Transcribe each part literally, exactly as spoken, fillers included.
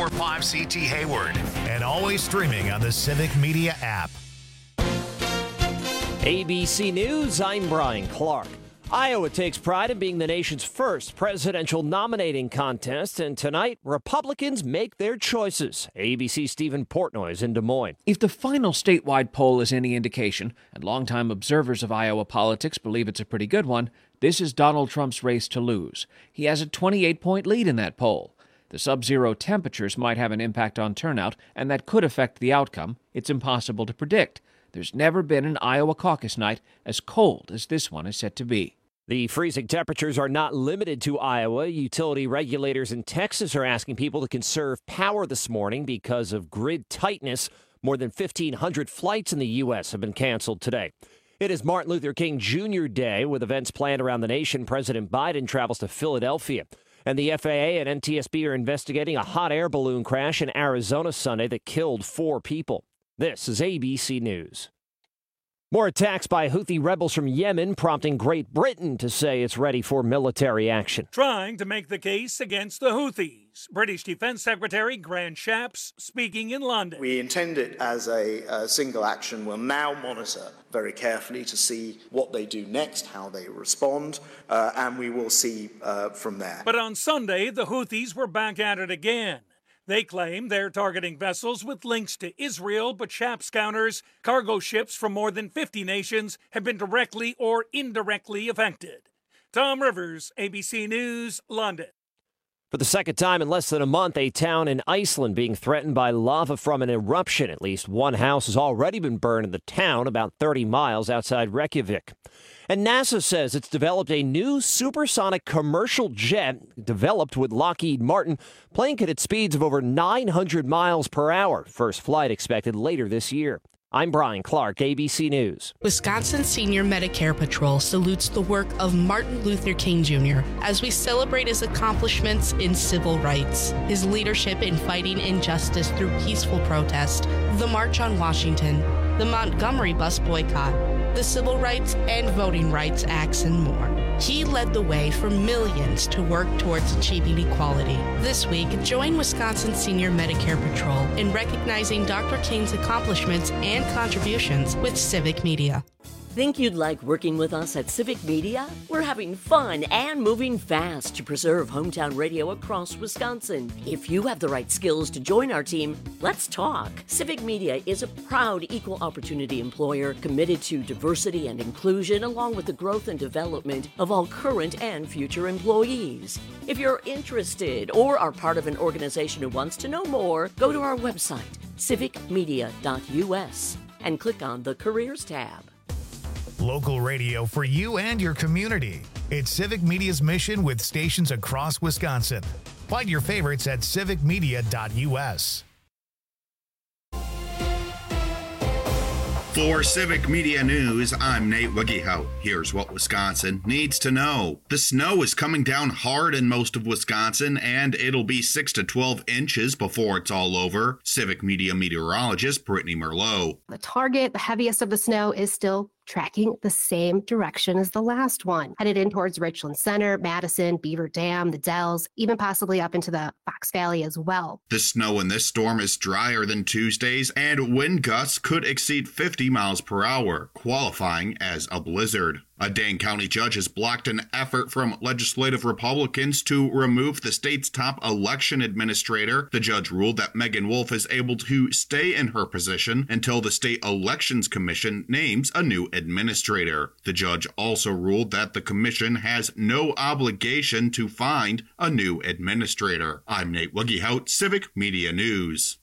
four five C T Hayward. And always streaming on the Civic Media app. A B C News, I'm Brian Clark. Iowa takes pride in being the nation's first presidential nominating contest, and tonight, Republicans make their choices. A B C's Stephen Portnoy is in Des Moines. If the final statewide poll is any indication, and longtime observers of Iowa politics believe it's a pretty good one, this is Donald Trump's race to lose. He has a twenty-eight point lead in that poll. The sub-zero temperatures might have an impact on turnout, and that could affect the outcome. It's impossible to predict. There's never been an Iowa caucus night as cold as this one is set to be. The freezing temperatures are not limited to Iowa. Utility regulators in Texas are asking people to conserve power this morning because of grid tightness. More than fifteen hundred flights in the U S have been canceled today. It is Martin Luther King Junior Day. With events planned around the nation, President Biden travels to Philadelphia. And the F A A and N T S B are investigating a hot air balloon crash in Arizona Sunday that killed four people. This is A B C News. More attacks by Houthi rebels from Yemen, prompting Great Britain to say it's ready for military action. Trying to make the case against the Houthis. British Defense Secretary Grant Shapps speaking in London. We intend it as a, a single action. We'll now monitor very carefully to see what they do next, how they respond, uh, and we will see uh, from there. But on Sunday, the Houthis were back at it again. They claim they're targeting vessels with links to Israel, but Shapps counters cargo ships from more than fifty nations have been directly or indirectly affected. Tom Rivers, A B C News, London. For the second time in less than a month, a town in Iceland being threatened by lava from an eruption. At least one house has already been burned in the town about thirty miles outside Reykjavik. And NASA says it's developed a new supersonic commercial jet developed with Lockheed Martin. Plane could hit speeds of over nine hundred miles per hour. First flight expected later this year. I'm Brian Clark, A B C News. Wisconsin Senior Medicare Patrol salutes the work of Martin Luther King Junior as we celebrate his accomplishments in civil rights, his leadership in fighting injustice through peaceful protest, the March on Washington, the Montgomery bus boycott, the Civil Rights and Voting Rights Acts, and more. He led the way for millions to work towards achieving equality. This week, join Wisconsin Senior Medicare Patrol in recognizing Doctor King's accomplishments and contributions with Civic Media. Think you'd like working with us at Civic Media? We're having fun and moving fast to preserve hometown radio across Wisconsin. If you have the right skills to join our team, let's talk. Civic Media is a proud equal opportunity employer committed to diversity and inclusion, along with the growth and development of all current and future employees. If you're interested or are part of an organization who wants to know more, go to our website, civic media dot u s, and click on the Careers tab. Local radio for you and your community. It's Civic Media's mission with stations across Wisconsin. Find your favorites at civic media dot u s. For Civic Media News, I'm Nate Wiggyhout. Here's what Wisconsin needs to know. The snow is coming down hard in most of Wisconsin, and it'll be six to twelve inches before it's all over. Civic Media meteorologist Brittany Merlot. The target, the heaviest of the snow, is still tracking the same direction as the last one, headed in towards Richland Center, Madison, Beaver Dam, the Dells, even possibly up into the Fox Valley as well. The snow in this storm is drier than Tuesday's, and wind gusts could exceed fifty miles per hour, qualifying as a blizzard. A Dane County judge has blocked an effort from legislative Republicans to remove the state's top election administrator. The judge ruled that Megan Wolf is able to stay in her position until the State Elections Commission names a new administrator. The judge also ruled that the commission has no obligation to find a new administrator. I'm Nate Wiggyhout, Civic Media News.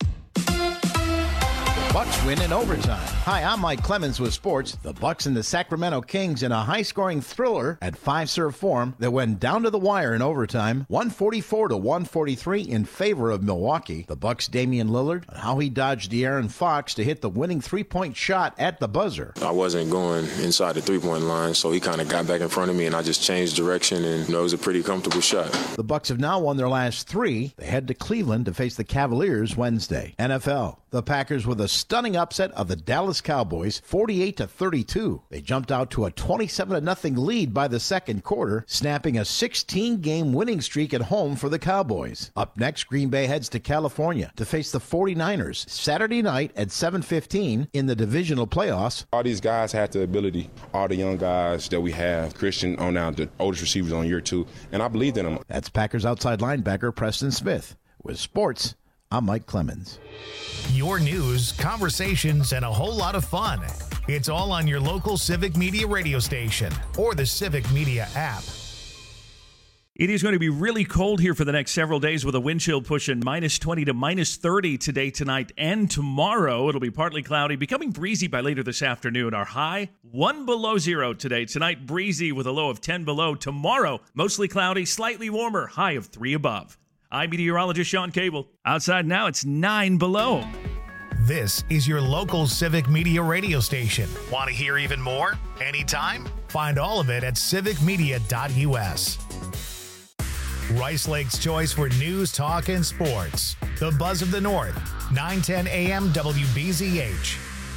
Bucks win in overtime. Hi, I'm Mike Clemens with sports. The Bucks and the Sacramento Kings in a high-scoring thriller at five-serve form that went down to the wire in overtime, one forty-four to one forty-three in favor of Milwaukee. The Bucks' Damian Lillard and how he dodged De'Aaron Fox to hit the winning three-point shot at the buzzer. I wasn't going inside the three-point line, so he kind of got back in front of me, and I just changed direction, and you know, it was a pretty comfortable shot. The Bucks have now won their last three. They head to Cleveland to face the Cavaliers Wednesday. N F L. The Packers with a stunning upset of the Dallas Cowboys, forty-eight to thirty-two. They jumped out to a twenty-seven to nothing lead by the second quarter, snapping a sixteen-game winning streak at home for the Cowboys. Up next, Green Bay heads to California to face the forty-niners Saturday night at seven fifteen in the divisional playoffs. All these guys have the ability, all the young guys that we have, Christian on now, the oldest receivers on year two, and I believed in them. That's Packers outside linebacker Preston Smith. With sports, I'm Mike Clemens. Your news, conversations, and a whole lot of fun. It's all on your local Civic Media radio station or the Civic Media app. It is going to be really cold here for the next several days with a wind chill pushing minus twenty to minus thirty today, tonight, and tomorrow. It'll be partly cloudy, becoming breezy by later this afternoon. Our high, one below zero today. Tonight, breezy with a low of ten below. Tomorrow, mostly cloudy, slightly warmer, high of three above. I'm meteorologist Sean Cable. Outside now, it's nine below. This is your local Civic Media radio station. Want to hear even more? Anytime? Find all of it at civic media dot u s. Rice Lake's choice for news, talk, and sports. The Buzz of the North, nine ten a m W B Z H.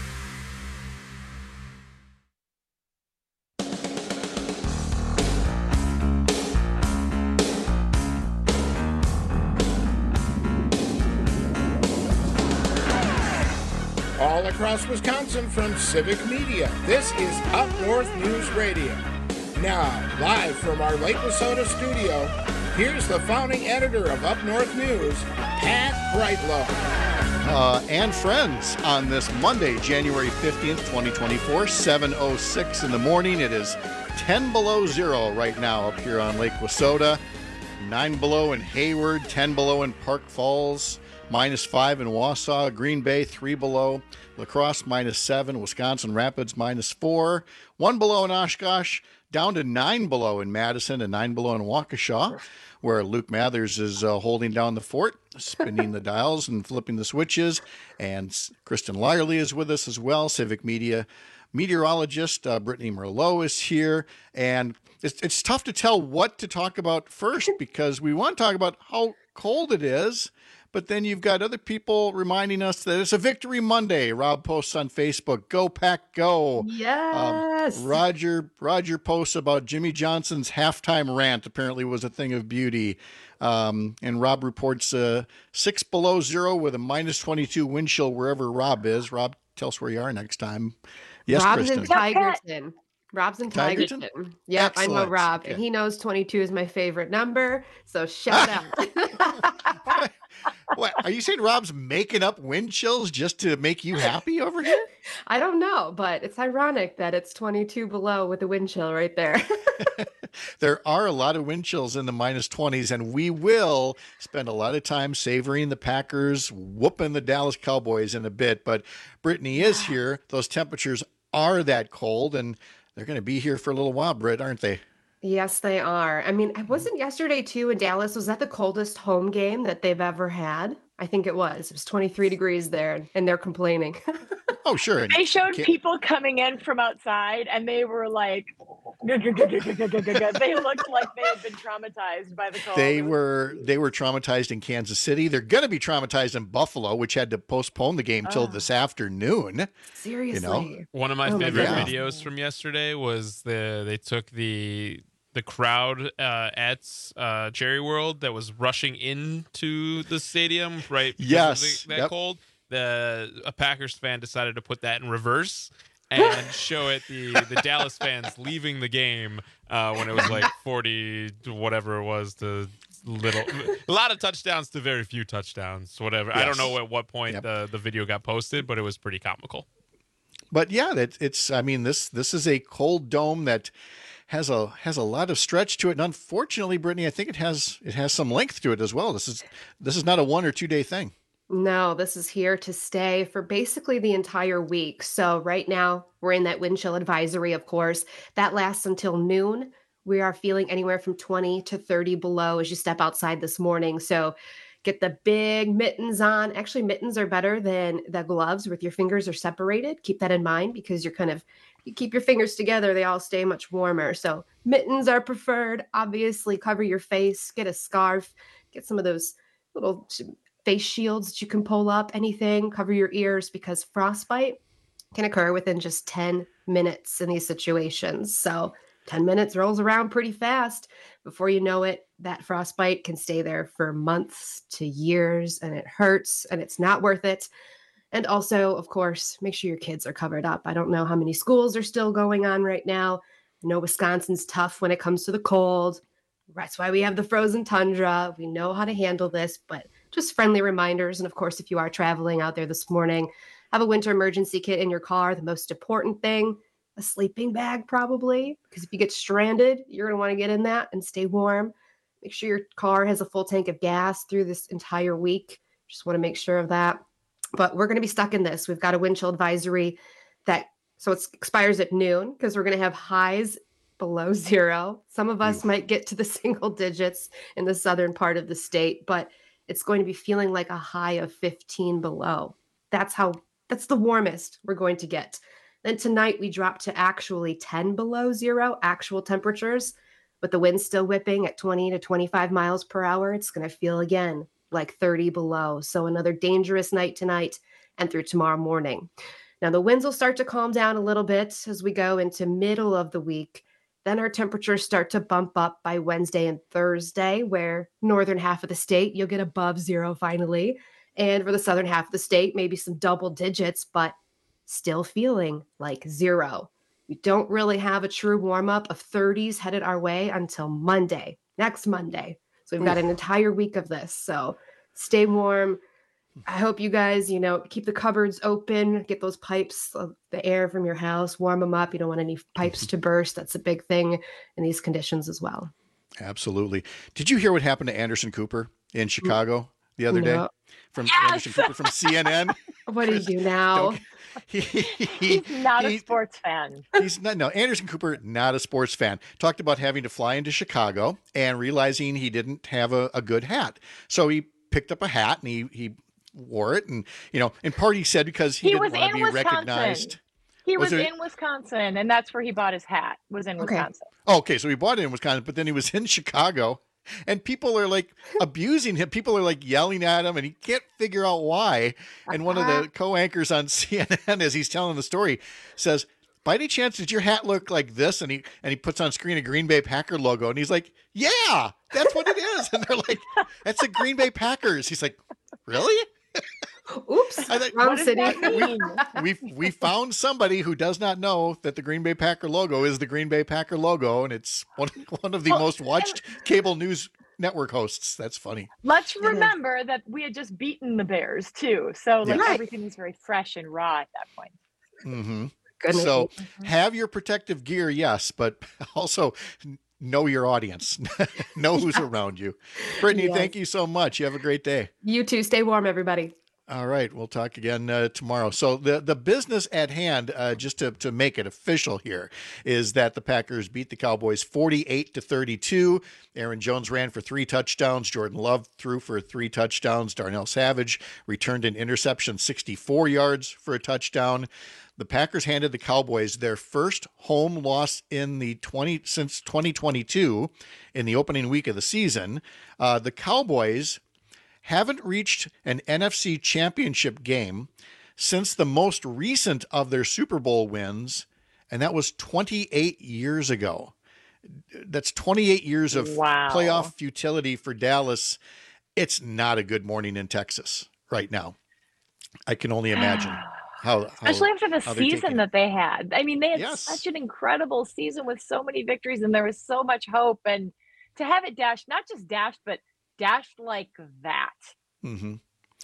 All across Wisconsin from Civic Media, this is Up North News Radio. Now, live from our Lake Wissota studio, here's the founding editor of Up North News, Pat Brightlow. Uh, and friends, on this Monday, January fifteenth, twenty twenty-four, seven oh six in the morning. It is ten below zero right now up here on Lake Wissota, nine below in Hayward, ten below in Park Falls, minus five in Wausau, Green Bay, three below, La Crosse, minus seven, Wisconsin Rapids, minus four, one below in Oshkosh, down to nine below in Madison and nine below in Waukesha, where Luke Mathers is uh, holding down the fort, spinning the dials and flipping the switches. And Kristen Lyerly is with us as well, Civic Media meteorologist. Uh, Brittany Merlot is here. And it's, it's tough to tell what to talk about first because we want to talk about how cold it is. But then you've got other people reminding us that it's a Victory Monday. Rob posts on Facebook, "Go Pack, go!" Yes. Um, Roger Roger posts about Jimmy Johnson's halftime rant. Apparently, was a thing of beauty. Um, and Rob reports uh, six below zero with a minus twenty-two wind chill wherever Rob is. Rob, tell us where you are next time. Yes, Rob's Kristen. in Tigerton. Rob's in Tigerton. Tigerton? Yep, I know Excellent. Rob, Okay. and he knows twenty-two is my favorite number. So shout out. What, are you saying Rob's making up wind chills just to make you happy over here? I don't know, but it's ironic that it's twenty-two below with the wind chill right there. There are a lot of wind chills in the minus twenties, and we will spend a lot of time savoring the Packers whooping the Dallas Cowboys in a bit. But Brittany is here. Those temperatures are that cold, and they're going to be here for a little while, Britt, aren't they? Yes, they are. I mean, I wasn't yesterday too in Dallas. Was that the coldest home game that they've ever had? I think it was. It was twenty-three degrees there, and they're complaining. Oh, sure. They showed people coming in from outside, and they were like, they looked like they had been traumatized by the cold. They were they were traumatized in Kansas City. They're going to be traumatized in Buffalo, which had to postpone the game till Oh. this afternoon. Seriously. You know? One of my Oh my favorite God. videos from yesterday was the they took the the crowd uh, at uh, Jerry World that was rushing into the stadium right because Yes. of the, that Yep. cold. The a Packers fan decided to put that in reverse and show it the the Dallas fans leaving the game uh, when it was like forty whatever it was to little a lot of touchdowns to very few touchdowns whatever. I don't Yes. know at what point Yep. the the video got posted, but it was pretty comical. But yeah, that it's. I mean, this this is a cold dome that has a has a lot of stretch to it, and unfortunately, Brittany, I think it has it has some length to it as well. This is this is not a one or two day thing. No, this is here to stay for basically the entire week. So right now we're in that wind chill advisory, of course. That lasts until noon. We are feeling anywhere from twenty to thirty below as you step outside this morning. So get the big mittens on. Actually, mittens are better than the gloves with your fingers are separated. Keep that in mind because you're kind of, you keep your fingers together, they all stay much warmer. So mittens are preferred. Obviously, cover your face, get a scarf, get some of those little face shields that you can pull up, anything, cover your ears, because frostbite can occur within just ten minutes in these situations. So ten minutes rolls around pretty fast. Before you know it, that frostbite can stay there for months to years, and it hurts, and it's not worth it. And also, of course, make sure your kids are covered up. I don't know how many schools are still going on right now. I know Wisconsin's tough when it comes to the cold. That's why we have the frozen tundra. We know how to handle this, but just friendly reminders. And of course, if you are traveling out there this morning, have a winter emergency kit in your car. The most important thing, a sleeping bag probably, because if you get stranded, you're going to want to get in that and stay warm. Make sure your car has a full tank of gas through this entire week. Just want to make sure of that. But we're going to be stuck in this. We've got a wind chill advisory that, so it expires at noon because we're going to have highs below zero. Some of us Oof. might get to the single digits in the southern part of the state, but it's going to be feeling like a high of fifteen below. That's how, that's the warmest we're going to get. Then tonight we drop to actually ten below zero, actual temperatures, but the wind's still whipping at twenty to twenty-five miles per hour. It's going to feel again like thirty below. So another dangerous night tonight and through tomorrow morning. Now the winds will start to calm down a little bit as we go into middle of the week. Then our temperatures start to bump up by Wednesday and Thursday, where northern half of the state, you'll get above zero finally. And for the southern half of the state, maybe some double digits, but still feeling like zero. We don't really have a true warm up of thirties headed our way until Monday, next Monday. So we've got an entire week of this. So stay warm. I hope you guys, you know, keep the cupboards open, get those pipes, uh, the air from your house, warm them up. You don't want any pipes to burst. That's a big thing in these conditions as well. Absolutely. Did you hear what happened to Anderson Cooper in Chicago the other No. day? From Yes! Anderson Cooper from C N N. What do you do now? He, he, He's not he- a sports fan. He's not, no, Anderson Cooper, not a sports fan. Talked about having to fly into Chicago and realizing he didn't have a, a good hat. So he picked up a hat and he, he wore it. And, you know, in part he said because he, He didn't was want to in be Wisconsin. recognized. He Was was, there- in Wisconsin, and that's where he bought his hat, was in Okay. Wisconsin. Okay, so he bought it in Wisconsin, but then he was in Chicago. And people are like abusing him. People are like yelling at him, and he can't figure out why. And one of the co-anchors on C N N, as he's telling the story, says, "By any chance, did your hat look like this?" And he and he puts on screen a Green Bay Packer logo, and he's like, "Yeah, that's what it is." And they're like, "That's the Green Bay Packers." He's like, "Really?" Oops. I think- Wrong What does city. that mean? we we found somebody who does not know that the Green Bay Packer logo is the Green Bay Packer logo, and it's one one of the Well, most watched cable news network hosts. That's funny. Let's remember that we had just beaten the Bears, too. So like Yes. everything was very fresh and raw at that point. Mm-hmm. Goodness. So have your protective gear, yes, but also know your audience, know who's around you. Brittany, Yes. thank you so much. You have a great day. You too. Stay warm, everybody. All right, we'll talk again uh, tomorrow. So the the business at hand, uh, just to, to make it official here, is that the Packers beat the Cowboys forty-eight to thirty-two. Aaron Jones ran for three touchdowns. Jordan Love threw for three touchdowns. Darnell Savage returned an interception, sixty-four yards for a touchdown. The Packers handed the Cowboys their first home loss in the twenty since twenty twenty-two in the opening week of the season. Uh, the Cowboys haven't reached an N F C championship game since the most recent of their Super Bowl wins, and that was twenty-eight years ago. That's twenty-eight years of Wow. playoff futility for Dallas. It's not a good morning in Texas right now. I can only imagine how, how Especially after the how they're season taking it. that they had. I mean, they had Yes. such an incredible season with so many victories, and there was so much hope. And to have it dashed, not just dashed, but dashed like that. Mhm.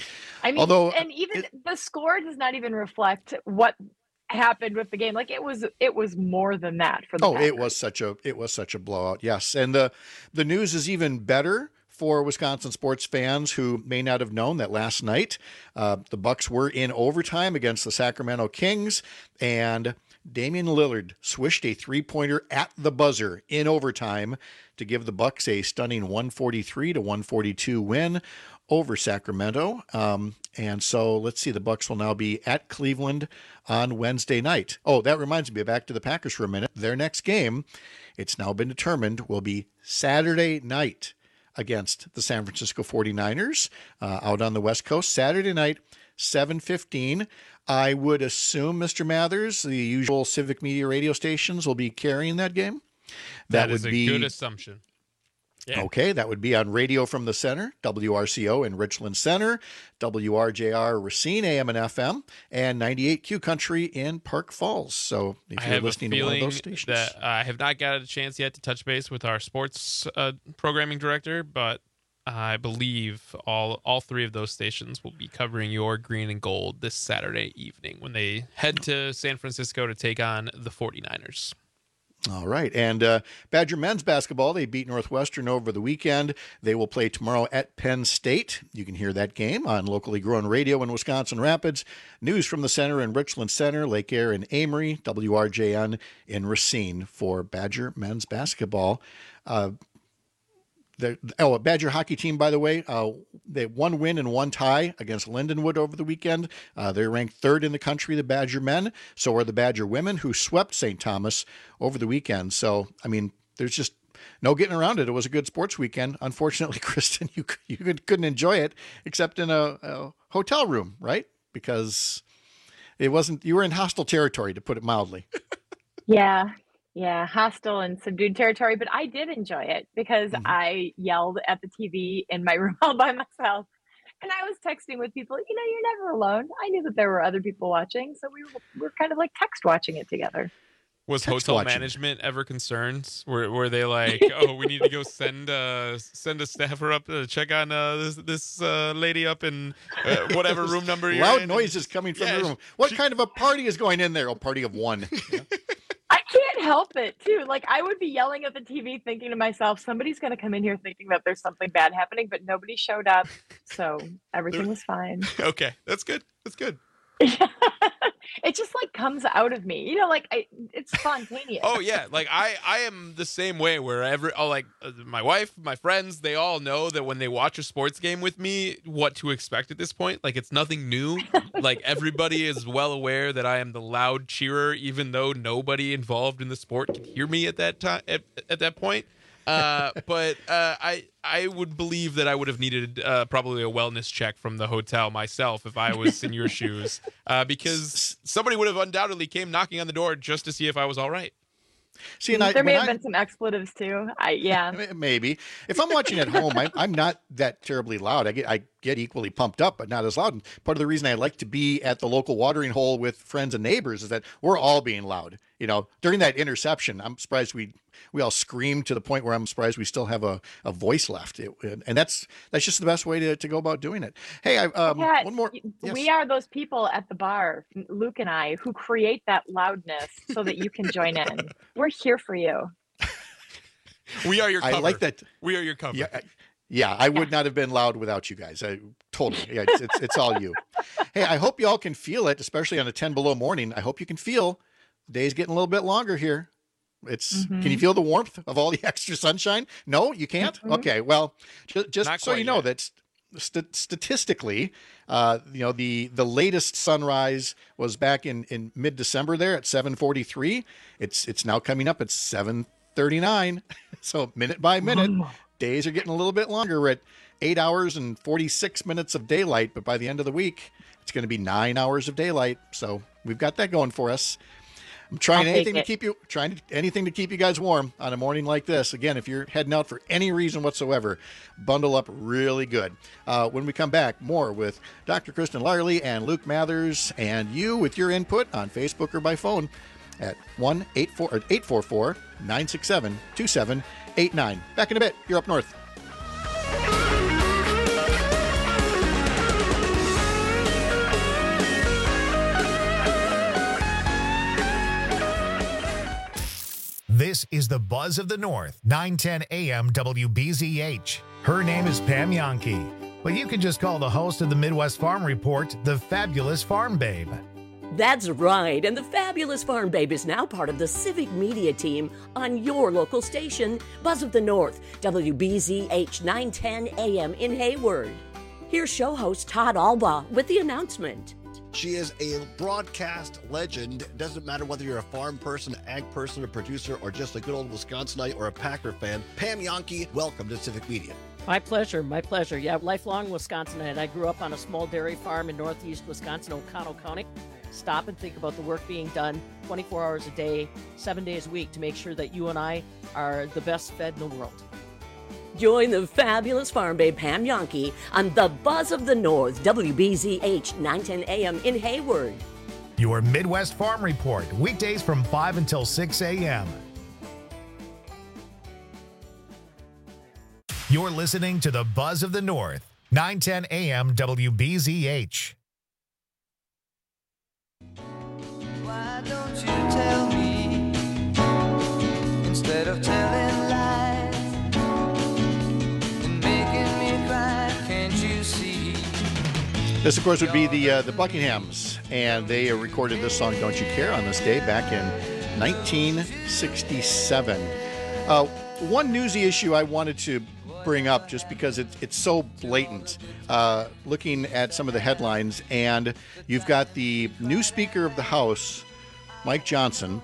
I mean, Although, and even the score does not even reflect what happened with the game. Like it was, it was more than that for the Oh, it Packers. was such a it was such a blowout. Yes, and the the news is even better for Wisconsin sports fans who may not have known that last night uh, the Bucks were in overtime against the Sacramento Kings, and Damian Lillard swished a three-pointer at the buzzer in overtime to give the Bucks a stunning one forty-three to one forty-two win over Sacramento. Um, and so let's see, the Bucks will now be at Cleveland on Wednesday night. Oh, that reminds me, back to the Packers for a minute. Their next game, it's now been determined, will be Saturday night against the San Francisco forty-niners uh, out on the West Coast. Saturday night, seven fifteen. I would assume, Mister Mathers, the usual Civic Media radio stations will be carrying that game. That, that is would a be, good assumption. Yeah. Okay, that would be on Radio from the Center, W R C O in Richland Center, W R J R Racine A M and F M, and ninety-eight Q Country in Park Falls. So if I you're have listening a to one of feeling those stations. that I have not got a chance yet to touch base with our sports uh, programming director, but I believe all all three of those stations will be covering your green and gold this Saturday evening when they head to San Francisco to take on the forty-niners. All right. And uh, Badger men's basketball, they beat Northwestern over the weekend. They will play tomorrow at Penn State. You can hear that game on locally grown radio in Wisconsin Rapids. News from the Center in Richland Center, Lake Air in Amory, W R J N in Racine for Badger men's basketball. Uh, The, oh, a Badger hockey team, by the way, uh, they had one win and one tie against Lindenwood over the weekend. Uh, they're ranked third in the country, the Badger men. So are the Badger women, who swept Saint Thomas over the weekend. So, I mean, there's just no getting around it. It was a good sports weekend. Unfortunately, Kristen, you you couldn't enjoy it except in a, a hotel room, right? Because it wasn't, you were in hostile territory, to put it mildly. Yeah. Yeah, hostile and subdued territory, but I did enjoy it because mm-hmm. I yelled at the T V in my room all by myself. And I was texting with people, you know, you're never alone. I knew that there were other people watching, so we were, we were kind of like text watching it together. Was text hotel watching. management ever concerned? Were were they like, oh, we need to go send uh, send a staffer up to check on uh, this this uh, lady up in uh, whatever room number you're Loud in? noises coming from Yeah, the room. What she- kind of a party is going in there? A party of one. Yeah. I can't help it too. Like I would be yelling at the T V thinking to myself, somebody's going to come in here thinking that there's something bad happening, but nobody showed up. So everything was fine. Okay, that's good. That's good. It just like comes out of me, you know, like I, it's spontaneous. Oh yeah, like I I am the same way. Where every oh, like uh, my wife, my friends, they all know that when they watch a sports game with me, what to expect at this point. Like it's nothing new. Like everybody is well aware that I am the loud cheerer, even though nobody involved in the sport can hear me at that time. At, at that point. Uh, but uh, I I would believe that I would have needed uh, probably a wellness check from the hotel myself if I was in your shoes, uh, because somebody would have undoubtedly came knocking on the door just to see if I was all right. See, and I, there may have I, been some expletives too. I yeah, maybe. If I'm watching at home, I, I'm not that terribly loud. I get I get equally pumped up, but not as loud. And part of the reason I like to be at the local watering hole with friends and neighbors is that we're all being loud. You know, during that interception, I'm surprised we we all screamed to the point where I'm surprised we still have a, a voice left. It, and that's that's just the best way to, to go about doing it. Hey, I, um, Pat, one more. Yes. We are those people at the bar, Luke and I, who create that loudness so that you can join in. We're here for you. We are your cover. I like that. We are your cover. Yeah, I, yeah, I would not have been loud without you guys. I totally. Yeah, it's, it's it's all you. Hey, I hope you all can feel it, especially on a ten below morning. I hope you can feel the day's getting a little bit longer here. It's mm-hmm. Can you feel the warmth of all the extra sunshine? No, you can't. Mm-hmm. Okay, well, just, just so you know yet. that st- statistically, uh, you know, the the latest sunrise was back in, in mid December there at seven forty-three. It's it's now coming up at seven thirty-nine. So minute by minute, oh. days are getting a little bit longer. We're at eight hours and forty-six minutes of daylight, but by the end of the week, it's going to be nine hours of daylight. So we've got that going for us. I'm trying I'll anything to keep you trying to, anything to keep you guys warm on a morning like this. Again, if you're heading out for any reason whatsoever, bundle up really good. Uh, when we come back, more with Doctor Kristen Larley and Luke Mathers, and you with your input on Facebook or by phone at one eight four four, nine six seven, two seven eight nine. Back in a bit. You're Up North. This is the Buzz of the North, nine ten A M W B Z H. Her name is Pam Yankee, but you can just call the host of the Midwest Farm Report the Fabulous Farm Babe. That's right, and the Fabulous Farm Babe is now part of the Civic Media team on your local station, Buzz of the North, W B Z H nine ten A M in Hayward. Here's show host Todd Alba with the announcement. She is a broadcast legend. It doesn't matter whether you're a farm person, ag person, a producer, or just a good old Wisconsinite or a Packer fan. Pam Yankee, welcome to Civic Media. My pleasure, my pleasure. Yeah, lifelong Wisconsinite. I grew up on a small dairy farm in northeast Wisconsin, Oconto County. Stop and think about the work being done twenty-four hours a day, seven days a week to make sure that you and I are the best fed in the world. Join the fabulous farm babe Pam Yonke on the Buzz of the North, W B Z H nine ten A M in Hayward. Your Midwest Farm Report, weekdays from five until six a.m. You're listening to the Buzz of the North, nine ten A M W B Z H. Why don't you tell me instead of telling lies and making me cry? Can't you see? This, of course, would be the uh, the Buckinghams, and they uh, recorded this song "Don't You Care" on this day back in nineteen sixty-seven. Uh, one newsy issue I wanted to bring up just because it, it's so blatant, uh, looking at some of the headlines, and you've got the new Speaker of the House, Mike Johnson,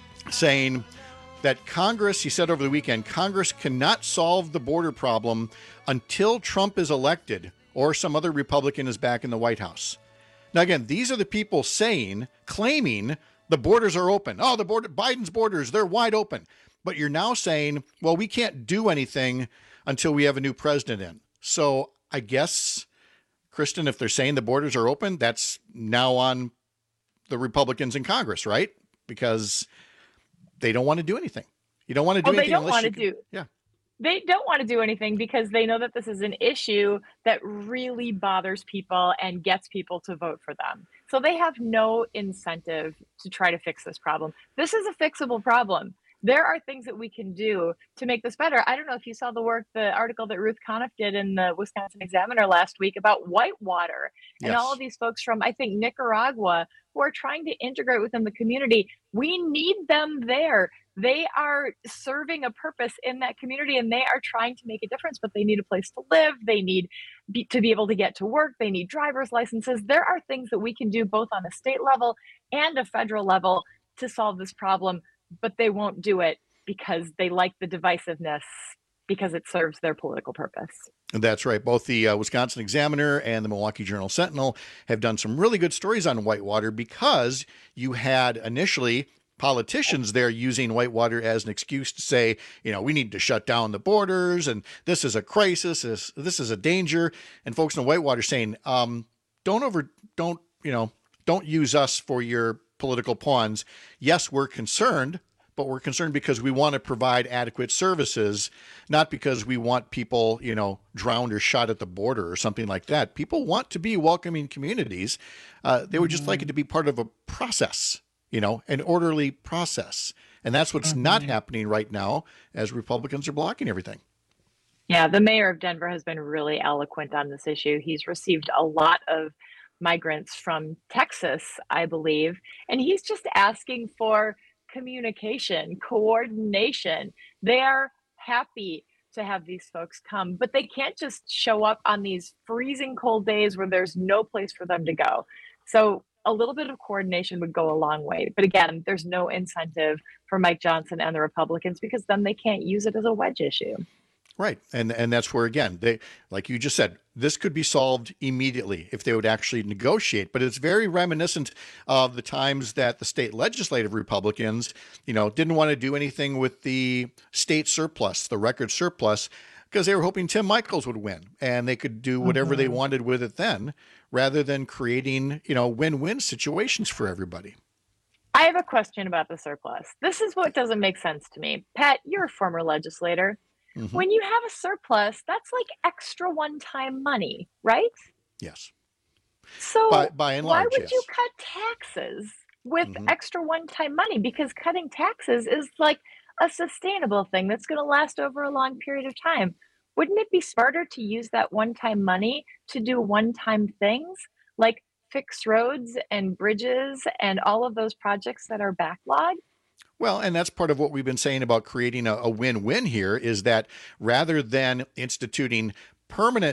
saying that Congress, he said over the weekend, Congress cannot solve the border problem until Trump is elected or some other Republican is back in the White House. Now, again, these are the people saying, claiming the borders are open. Oh, the border, Biden's borders, they're wide open. But you're now saying, well, we can't do anything until we have a new president in. So I guess, Kristen, if they're saying the borders are open, that's now on the Republicans in Congress, right? Because they don't want to do anything. You don't want to do well, anything. They don't want to do. Yeah. They don't want to do anything because they know that this is an issue that really bothers people and gets people to vote for them. So they have no incentive to try to fix this problem. This is a fixable problem. There are things that we can do to make this better. I don't know if you saw the work, the article that Ruth Conniff did in the Wisconsin Examiner last week about whitewater and Yes. all of these folks from, I think, Nicaragua who are trying to integrate within the community. We need them there. They are serving a purpose in that community and they are trying to make a difference, but they need a place to live. They need be, to be able to get to work. They need driver's licenses. There are things that we can do both on a state level and a federal level to solve this problem, but they won't do it because they like the divisiveness because it serves their political purpose. That's right. Both the uh, Wisconsin Examiner and the Milwaukee Journal Sentinel have done some really good stories on Whitewater because you had initially politicians there using Whitewater as an excuse to say, you know, we need to shut down the borders and this is a crisis, this, this is a danger. And folks in Whitewater saying, um, don't over, don't, you know, don't use us for your political pawns. Yes, we're concerned, but we're concerned because we want to provide adequate services, not because we want people, you know, drowned or shot at the border or something like that. People want to be welcoming communities. Uh, they would just like it to be part of a process, you know, an orderly process. And that's what's mm-hmm. not happening right now as Republicans are blocking everything. Yeah, the mayor of Denver has been really eloquent on this issue. He's received a lot of migrants from Texas, I believe, and he's just asking for communication, coordination. They are happy to have these folks come, but they can't just show up on these freezing cold days where there's no place for them to go. So a little bit of coordination would go a long way. But again, there's no incentive for Mike Johnson and the Republicans because then they can't use it as a wedge issue. Right. And and that's where, again, they, like you just said, this could be solved immediately if they would actually negotiate. But it's very reminiscent of the times that the state legislative Republicans, you know, didn't want to do anything with the state surplus, the record surplus, because they were hoping Tim Michels would win and they could do whatever mm-hmm. they wanted with it then, rather than creating, you know, win-win situations for everybody. I have a question about the surplus. This is what doesn't make sense to me. Pat, you're a former legislator. Mm-hmm. When you have a surplus, that's like extra one-time money, right? Yes. So by, by and large, why would yes. you cut taxes with mm-hmm. extra one-time money? Because cutting taxes is like a sustainable thing that's going to last over a long period of time. Wouldn't it be smarter to use that one-time money to do one-time things like fix roads and bridges and all of those projects that are backlogged? Well, and that's part of what we've been saying about creating a, a win-win here is that rather than instituting permanent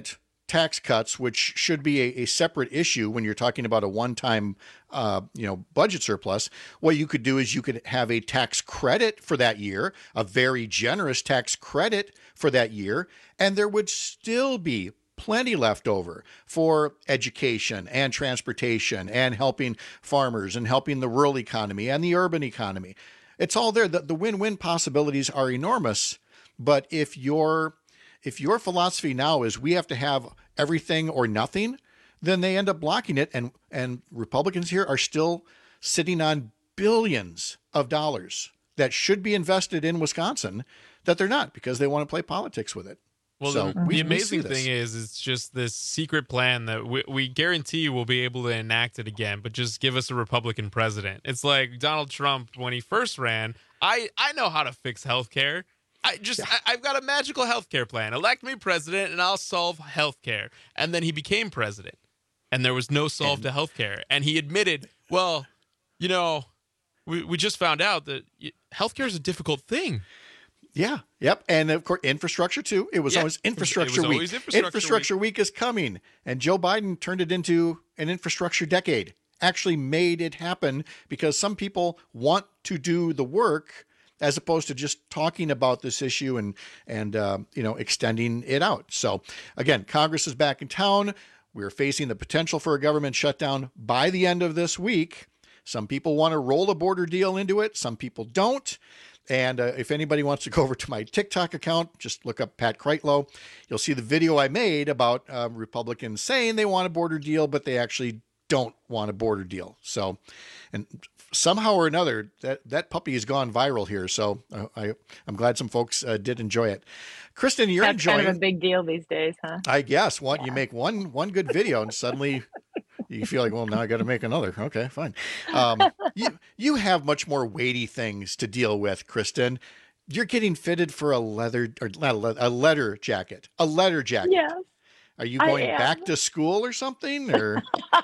tax cuts, which should be a, a separate issue when you're talking about a one-time, uh, you know, budget surplus, what you could do is you could have a tax credit for that year, a very generous tax credit for that year, and there would still be plenty left over for education and transportation and helping farmers and helping the rural economy and the urban economy. It's all there. The, the win-win possibilities are enormous. But if your if your philosophy now is we have to have everything or nothing, then they end up blocking it. And, and Republicans here are still sitting on billions of dollars that should be invested in Wisconsin that they're not because they want to play politics with it. Well, so the, we, the amazing we see thing is, it's just this secret plan that we, we guarantee we'll be able to enact it again, but just give us a Republican president. It's like Donald Trump, when he first ran, I, I know how to fix healthcare. I just, yeah. I, I've got a magical healthcare plan. Elect me president and I'll solve healthcare. And then he became president and there was no solve and, to healthcare. And he admitted, well, you know, we, we just found out that healthcare is a difficult thing. Yeah. Yep. And of course, infrastructure too. It was yeah. always infrastructure it was week. Always infrastructure, infrastructure week. week is coming. And Joe Biden turned it into an infrastructure decade, actually made it happen because some people want to do the work as opposed to just talking about this issue and, and uh, you know, extending it out. So again, Congress is back in town. We're facing the potential for a government shutdown by the end of this week. Some people want to roll a border deal into it. Some people don't. And uh, if anybody wants to go over to my TikTok account, just look up Pat Kreitlow. You'll see the video I made about uh, Republicans saying they want a border deal, but they actually don't want a border deal. So, and somehow or another, that, that puppy has gone viral here. So uh, I, I'm glad some folks uh, did enjoy it. Kristen, you're That's enjoying. That's kind of a big deal these days, huh? I guess. One, yeah. You make one one good video and suddenly you feel like, well, now I got to make another. Okay, fine. Um, you you have much more weighty things to deal with, Kristen. You're getting fitted for a leather or not a, leather, a letter jacket. A letter jacket. Yes. Are you going back to school or something? Or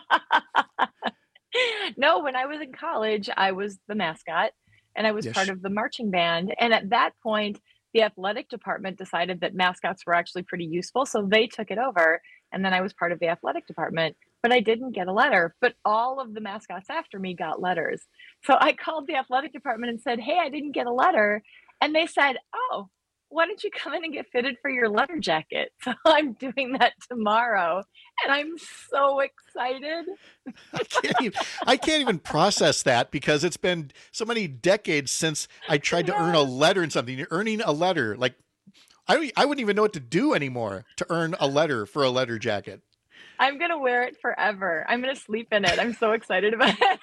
no, when I was in college, I was the mascot and I was yes. part of the marching band. And at that point, the athletic department decided that mascots were actually pretty useful. So they took it over. And then I was part of the athletic department, but I didn't get a letter. But all of the mascots after me got letters. So I called the athletic department and said, hey, I didn't get a letter. And they said, oh, why don't you come in and get fitted for your letter jacket? So I'm doing that tomorrow and I'm so excited. I can't even, I can't even process that because it's been so many decades since I tried to earn a letter in something. You're earning a letter. Like I, I wouldn't even know what to do anymore to earn a letter for a letter jacket. I'm going to wear it forever. I'm going to sleep in it. I'm so excited about it.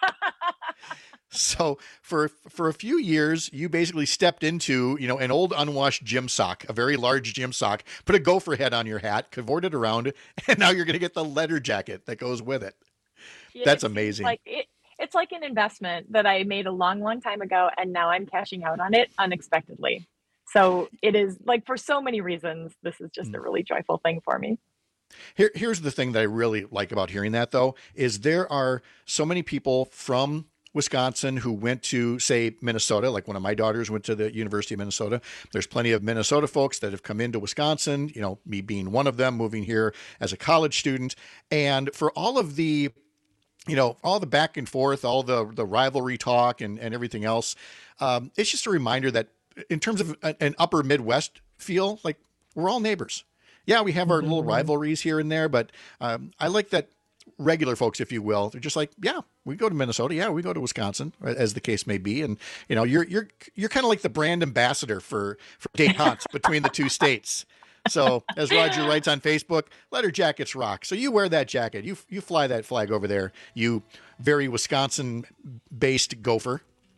So for for a few years, you basically stepped into, you know, an old unwashed gym sock, a very large gym sock, put a gopher head on your hat, cavorted around, and now you're going to get the letter jacket that goes with it. Yeah, That's amazing. Like it, it's like an investment that I made a long, long time ago, and now I'm cashing out on it unexpectedly. So it is like for so many reasons, this is just mm. a really joyful thing for me. Here, here's the thing that I really like about hearing that, though, is there are so many people from Wisconsin who went to, say, Minnesota, like one of my daughters went to the University of Minnesota. There's plenty of Minnesota folks that have come into Wisconsin, you know, me being one of them, moving here as a college student. And for all of the, you know, all the back and forth, all the, the rivalry talk and, and everything else, um, it's just a reminder that in terms of an upper Midwest feel, like we're all neighbors. Yeah, we have our mm-hmm. little rivalries here and there, but um, I like that regular folks, if you will, they're just like, yeah, we go to Minnesota. Yeah, we go to Wisconsin, as the case may be. And, you know, you're, you're, you're kind of like the brand ambassador for, for détente between the two states. So as Roger writes on Facebook, letter jackets rock. So you wear that jacket, you, you fly that flag over there, you very Wisconsin based gopher.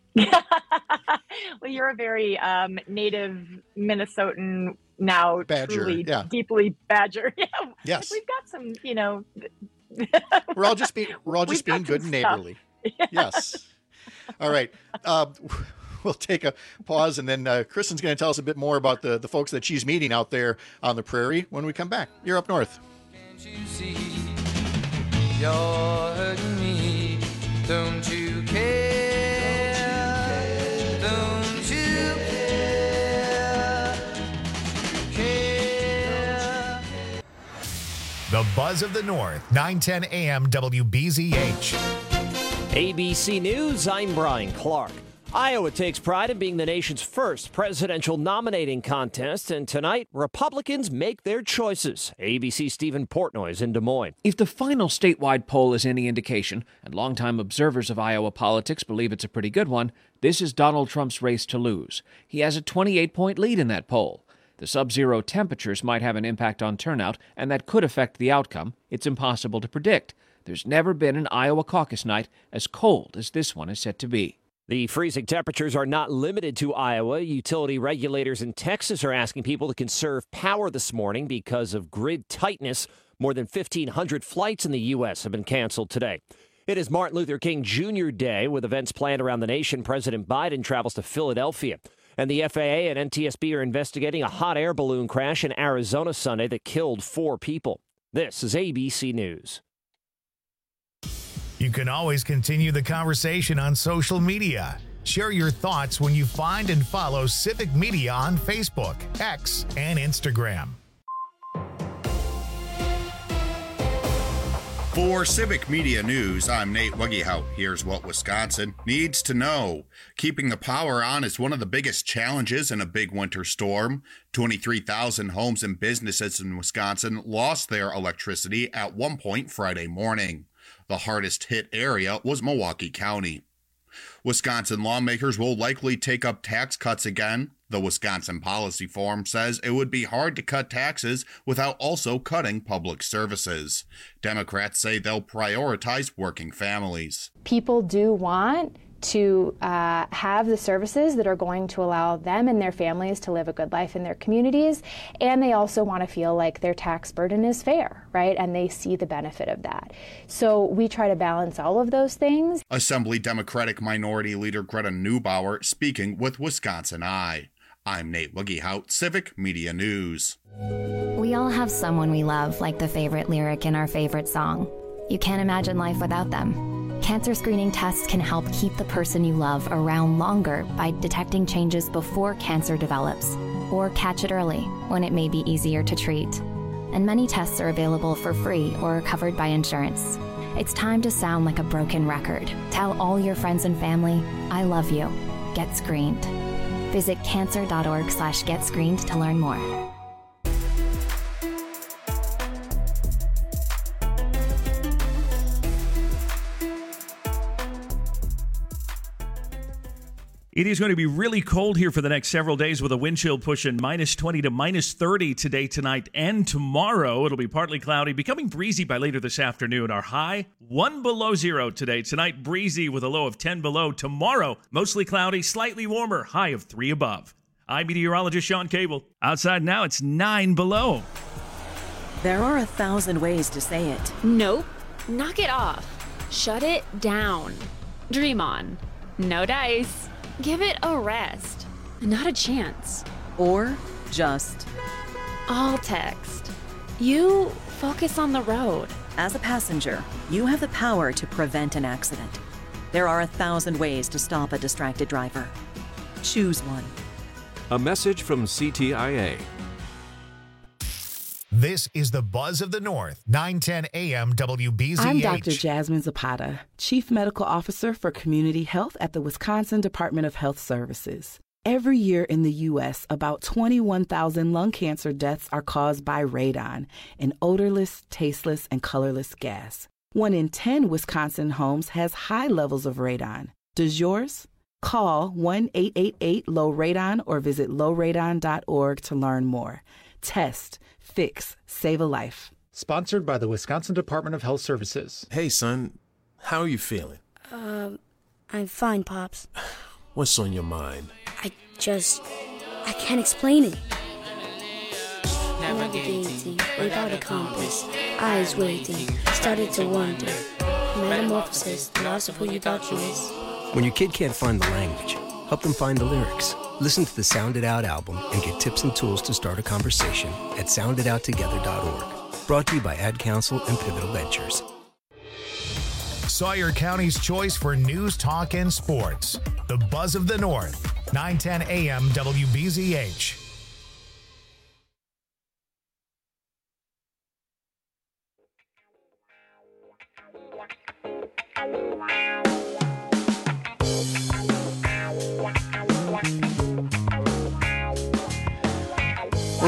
Well, you're a very um, native Minnesotan now, Badger, truly yeah. deeply Badger. Yeah, yes. We've got some, you know, we're all just being we're all just being good and neighborly. Yeah. Yes. All right. Uh, we'll take a pause, and then uh, Kristen's going to tell us a bit more about the the folks that she's meeting out there on the prairie when we come back. You're Up North. Can't you see you're hurting me? Don't you care? Don't you care? Care? The Buzz of the North, nine ten A M W B Z H. A B C News, I'm Brian Clark. Iowa takes pride in being the nation's first presidential nominating contest, and tonight, Republicans make their choices. A B C's Stephen Portnoy is in Des Moines. If the final statewide poll is any indication, and longtime observers of Iowa politics believe it's a pretty good one, this is Donald Trump's race to lose. He has a twenty-eight point lead in that poll. The sub-zero temperatures might have an impact on turnout, and that could affect the outcome. It's impossible to predict. There's never been an Iowa caucus night as cold as this one is set to be. The freezing temperatures are not limited to Iowa. Utility regulators in Texas are asking people to conserve power this morning because of grid tightness. More than fifteen hundred flights in the U S have been canceled today. It is Martin Luther King Junior Day with events planned around the nation. President Biden travels to Philadelphia. And the F A A and N T S B are investigating a hot air balloon crash in Arizona Sunday that killed four people. This is A B C News. You can always continue the conversation on social media. Share your thoughts when you find and follow Civic Media on Facebook, X, and Instagram. For Civic Media News, I'm Nate Wuggehout. Here's what Wisconsin needs to know. Keeping the power on is one of the biggest challenges in a big winter storm. twenty-three thousand homes and businesses in Wisconsin lost their electricity at one point Friday morning. The hardest hit area was Milwaukee County. Wisconsin lawmakers will likely take up tax cuts again. The Wisconsin Policy Forum says it would be hard to cut taxes without also cutting public services. Democrats say they'll prioritize working families. People do want to uh, have the services that are going to allow them and their families to live a good life in their communities, and they also want to feel like their tax burden is fair, right? And they see the benefit of that. So we try to balance all of those things. Assembly Democratic Minority Leader Greta Neubauer speaking with Wisconsin Eye. I'm Nate Wuggehout, Civic Media News. We all have someone we love, like the favorite lyric in our favorite song. You can't imagine life without them. Cancer screening tests can help keep the person you love around longer by detecting changes before cancer develops, or catch it early when it may be easier to treat. And many tests are available for free or are covered by insurance. It's time to sound like a broken record. Tell all your friends and family, I love you. Get screened. Visit cancer.org slash get screened to learn more. It is going to be really cold here for the next several days with a wind chill pushing minus twenty to minus thirty today, tonight, and tomorrow. It'll be partly cloudy, becoming breezy by later this afternoon. Our high, one below zero today. Tonight, breezy with a low of ten below. Tomorrow, mostly cloudy, slightly warmer, high of three above. I'm meteorologist Sean Cable. Outside now, it's nine below. There are a thousand ways to say it. Nope. Knock it off. Shut it down. Dream on. No dice. Give it a rest. Not a chance. Or just. All text. You focus on the road. As a passenger, you have the power to prevent an accident. There are a thousand ways to stop a distracted driver. Choose one. A message from C T I A. This is the Buzz of the North, nine ten A M W B Z H. I'm Doctor Jasmine Zapata, Chief Medical Officer for Community Health at the Wisconsin Department of Health Services. Every year in the U S, about twenty-one thousand lung cancer deaths are caused by radon, an odorless, tasteless, and colorless gas. One in ten Wisconsin homes has high levels of radon. Does yours? Call one eight eight eight low radon or visit low radon dot org to learn more. Test. Fix. Save a life. Sponsored by the Wisconsin Department of Health Services. Hey, son. How are you feeling? Um, I'm fine, Pops. What's on your mind? I just... I can't explain it. Navigating without a compass. Eyes waiting. Started to wonder. Metamorphosis. The loss of who you thought you was. When your kid can't find the language, help them find the lyrics. Listen to the Sound It Out album and get tips and tools to start a conversation at sound it out together dot org. Brought to you by Ad Council and Pivotal Ventures. Sawyer County's choice for news, talk, and sports. The Buzz of the North, nine ten A M W B Z H.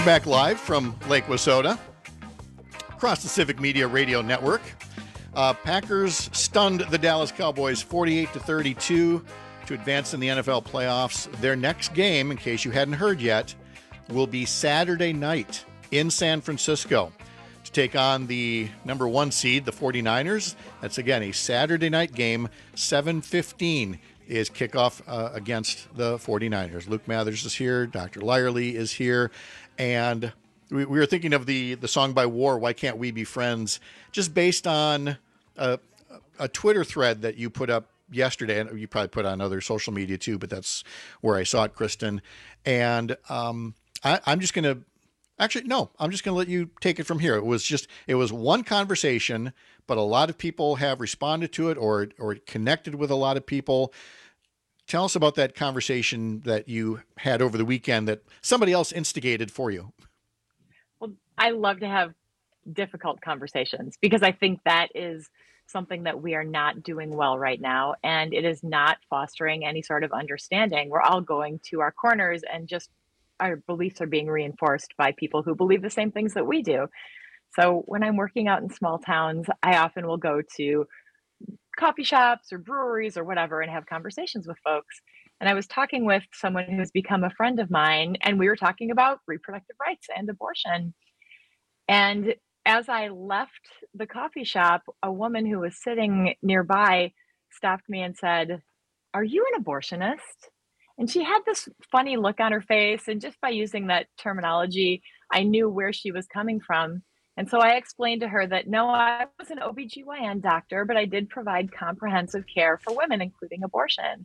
back live from Lake Wissota, across the Civic Media Radio Network. Uh, Packers stunned the Dallas Cowboys forty-eight to thirty-two to advance in the N F L playoffs. Their next game, in case you hadn't heard yet, will be Saturday night in San Francisco to take on the number one seed, the forty-niners. That's, again, a Saturday night game. seven fifteen is kickoff uh, against the forty-niners. Luke Mathers is here. Doctor Lyerly is here. And we, we were thinking of the, the song by War, Why Can't We Be Friends, just based on a, a Twitter thread that you put up yesterday, and you probably put on other social media too, but that's where I saw it, Kristen. And um, I, I'm just going to, actually, no, I'm just going to let you take it from here. It was just, it was one conversation, but a lot of people have responded to it or, or connected with a lot of people. Tell us about that conversation that you had over the weekend that somebody else instigated for you. Well, I love to have difficult conversations because I think that is something that we are not doing well right now. And it is not fostering any sort of understanding. We're all going to our corners and just our beliefs are being reinforced by people who believe the same things that we do. So when I'm working out in small towns, I often will go to coffee shops or breweries or whatever and have conversations with folks. And I was talking with someone who has become a friend of mine, and we were talking about reproductive rights and abortion. And as I left the coffee shop, a woman who was sitting nearby stopped me and said, "Are you an abortionist?" And she had this funny look on her face. And just by using that terminology, I knew where she was coming from. And so I explained to her that, no, I was an O B G Y N doctor, but I did provide comprehensive care for women, including abortion.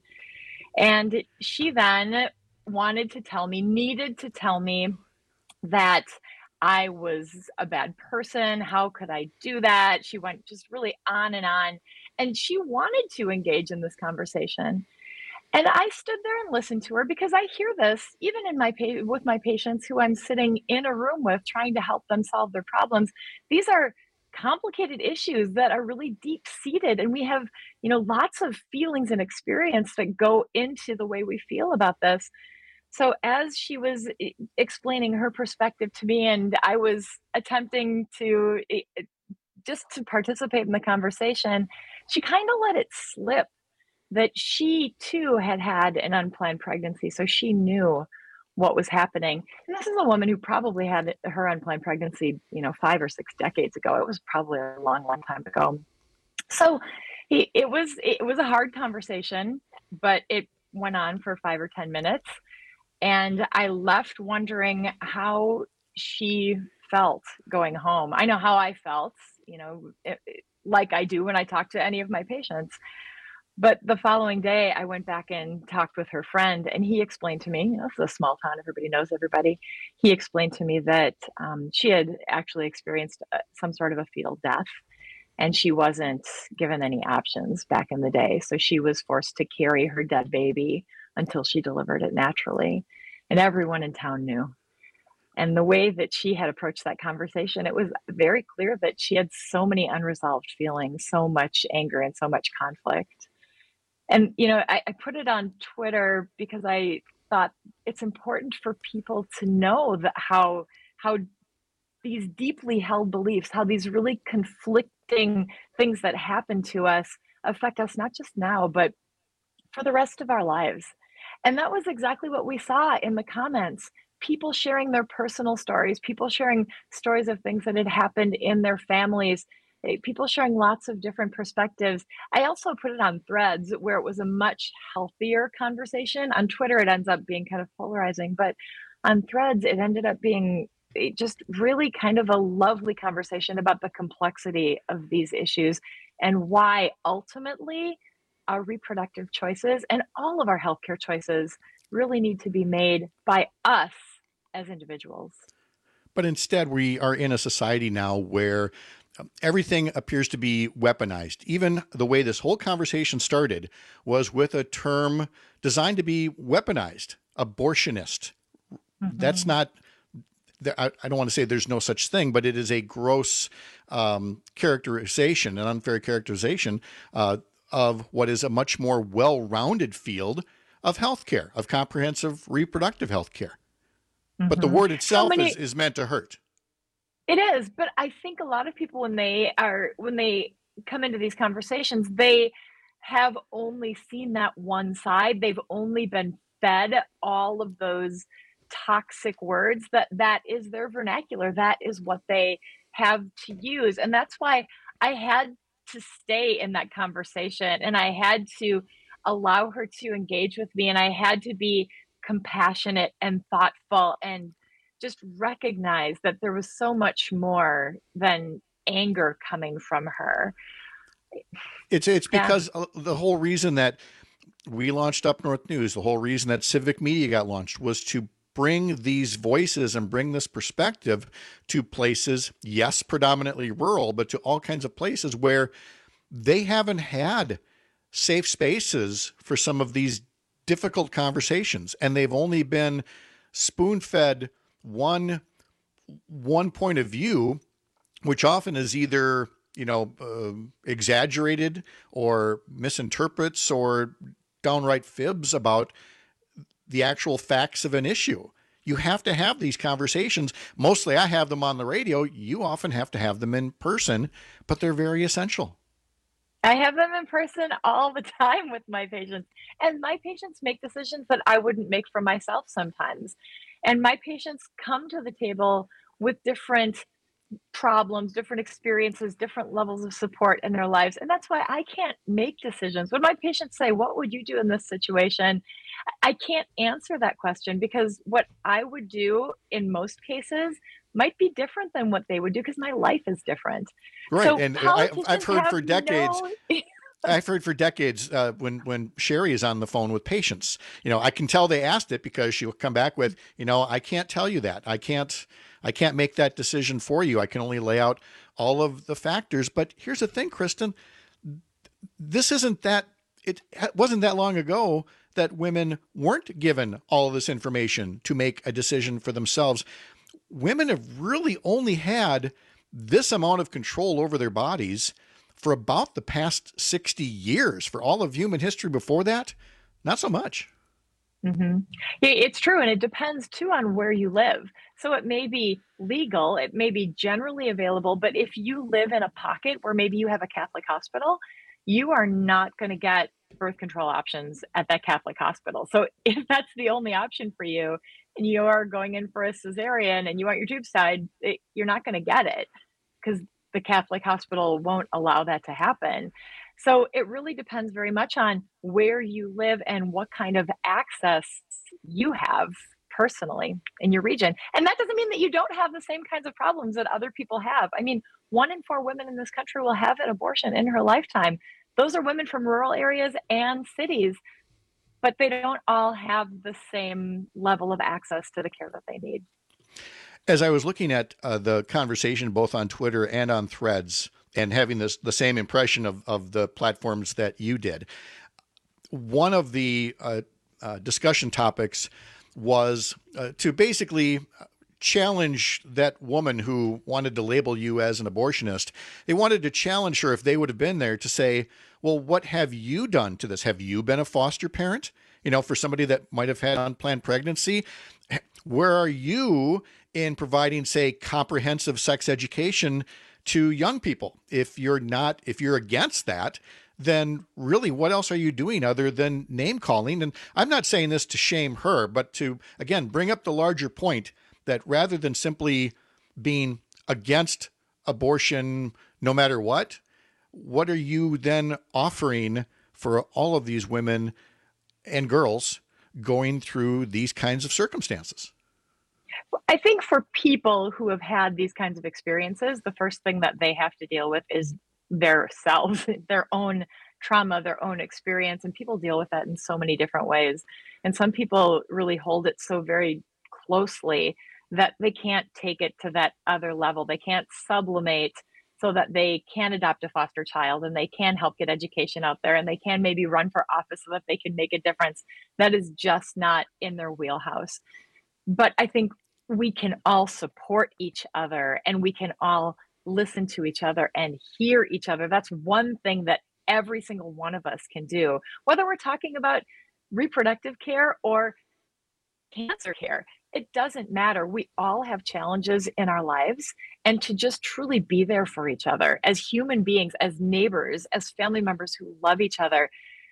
And she then wanted to tell me, needed to tell me that I was a bad person. How could I do that? She went just really on and on. And she wanted to engage in this conversation. And I stood there and listened to her because I hear this even in my pa- with my patients who I'm sitting in a room with trying to help them solve their problems. These are complicated issues that are really deep seated, and we have, you know, lots of feelings and experience that go into the way we feel about this. So as she was explaining her perspective to me, and I was attempting to just to participate in the conversation, she kind of let it slip that she too had had an unplanned pregnancy. So she knew what was happening. And this is a woman who probably had her unplanned pregnancy, you know, five or six decades ago. It was probably a long, long time ago. So he, it was, it was a hard conversation, but it went on for five or ten minutes. And I left wondering how she felt going home. I know how I felt, you know, it, it, like I do when I talk to any of my patients. But the following day, I went back and talked with her friend, and he explained to me, you know, this is a small town, everybody knows everybody. He explained to me that um, she had actually experienced uh, some sort of a fetal death, and she wasn't given any options back in the day. So she was forced to carry her dead baby until she delivered it naturally. And everyone in town knew. And the way that she had approached that conversation, it was very clear that she had so many unresolved feelings, so much anger and so much conflict. And, you know, I, I put it on Twitter because I thought it's important for people to know that how, how these deeply held beliefs, how these really conflicting things that happen to us affect us, not just now, but for the rest of our lives. And that was exactly what we saw in the comments. People sharing their personal stories, people sharing stories of things that had happened in their families, people sharing lots of different perspectives. I also put it on Threads where it was a much healthier conversation. On Twitter, it ends up being kind of polarizing, but on Threads, it ended up being just really kind of a lovely conversation about the complexity of these issues and why ultimately our reproductive choices and all of our healthcare choices really need to be made by us as individuals. But instead, we are in a society now where everything appears to be weaponized. Even the way this whole conversation started was with a term designed to be weaponized, abortionist. Mm-hmm. That's not, I don't want to say there's no such thing, but it is a gross um, characterization, an unfair characterization uh, of what is a much more well-rounded field of healthcare, of comprehensive reproductive healthcare. But the Mhm. word How itself many- is, is meant to hurt. It is, but I think a lot of people when they are when they come into these conversations, they have only seen that one side. They've only been fed all of those toxic words that that is their vernacular. That is what they have to use. And that's why I had to stay in that conversation and I had to allow her to engage with me and I had to be compassionate and thoughtful and just recognize that there was so much more than anger coming from her. It's it's Yeah. because uh, the whole reason that we launched Up North News, the whole reason that Civic Media got launched was to bring these voices and bring this perspective to places, yes, predominantly rural, but to all kinds of places where they haven't had safe spaces for some of these difficult conversations. And they've only been spoon-fed one, one point of view, which often is either, you know, uh, exaggerated or misinterprets or downright fibs about the actual facts of an issue. You have to have these conversations. Mostly I have them on the radio. You often have to have them in person, but they're very essential. I have them in person all the time with my patients. And my patients make decisions that I wouldn't make for myself sometimes. And my patients come to the table with different problems, different experiences, different levels of support in their lives. And that's why I can't make decisions. When my patients say, "What would you do in this situation?" I can't answer that question because what I would do in most cases might be different than what they would do because my life is different. Right. So And I, politicians I've heard for have decades, no- I've heard for decades uh, when, when Sherry is on the phone with patients, you know, I can tell they asked it because she will come back with, you know, I can't tell you that. I can't, I can't make that decision for you. I can only lay out all of the factors. But here's the thing, Kristen, this isn't that, it wasn't that long ago that women weren't given all of this information to make a decision for themselves. Women have really only had this amount of control over their bodies for about the past sixty years. For all of human history before that, not so much. Mm-hmm. Yeah, it's true. And it depends too on where you live. So it may be legal, it may be generally available, but if you live in a pocket where maybe you have a Catholic hospital, you are not going to get birth control options at that Catholic hospital. So if that's the only option for you and you are going in for a cesarean and you want your tubes tied, it, you're not going to get it because the Catholic hospital won't allow that to happen. So it really depends very much on where you live and what kind of access you have personally in your region. And that doesn't mean that you don't have the same kinds of problems that other people have. I mean, one in four women in this country will have an abortion in her lifetime. Those are women from rural areas and cities, but they don't all have the same level of access to the care that they need. As I was looking at uh, the conversation both on Twitter and on Threads and having this the same impression of, of the platforms that you did, one of the uh, uh, discussion topics was uh, to basically challenge that woman who wanted to label you as an abortionist. They wanted to challenge her, if they would have been there, to say, well, what have you done to this? Have you been a foster parent? You know, for somebody that might have had unplanned pregnancy, where are you in providing, say, comprehensive sex education to young people? If you're not, if you're against that, then really what else are you doing other than name calling? And I'm not saying this to shame her, but to, again, bring up the larger point that rather than simply being against abortion no matter what, what are you then offering for all of these women and girls going through these kinds of circumstances? I think for people who have had these kinds of experiences, the first thing that they have to deal with is their selves, their own trauma, their own experience. And people deal with that in so many different ways. And some people really hold it so very closely that they can't take it to that other level. They can't sublimate so that they can adopt a foster child and they can help get education out there and they can maybe run for office so that they can make a difference. That is just not in their wheelhouse. But I think we can all support each other and we can all listen to each other and hear each other. That's one thing that every single one of us can do, whether we're talking about reproductive care or cancer care. it doesn't matter. We all have challenges in our lives, and to just truly be there for each other as human beings, as neighbors, as family members who love each other,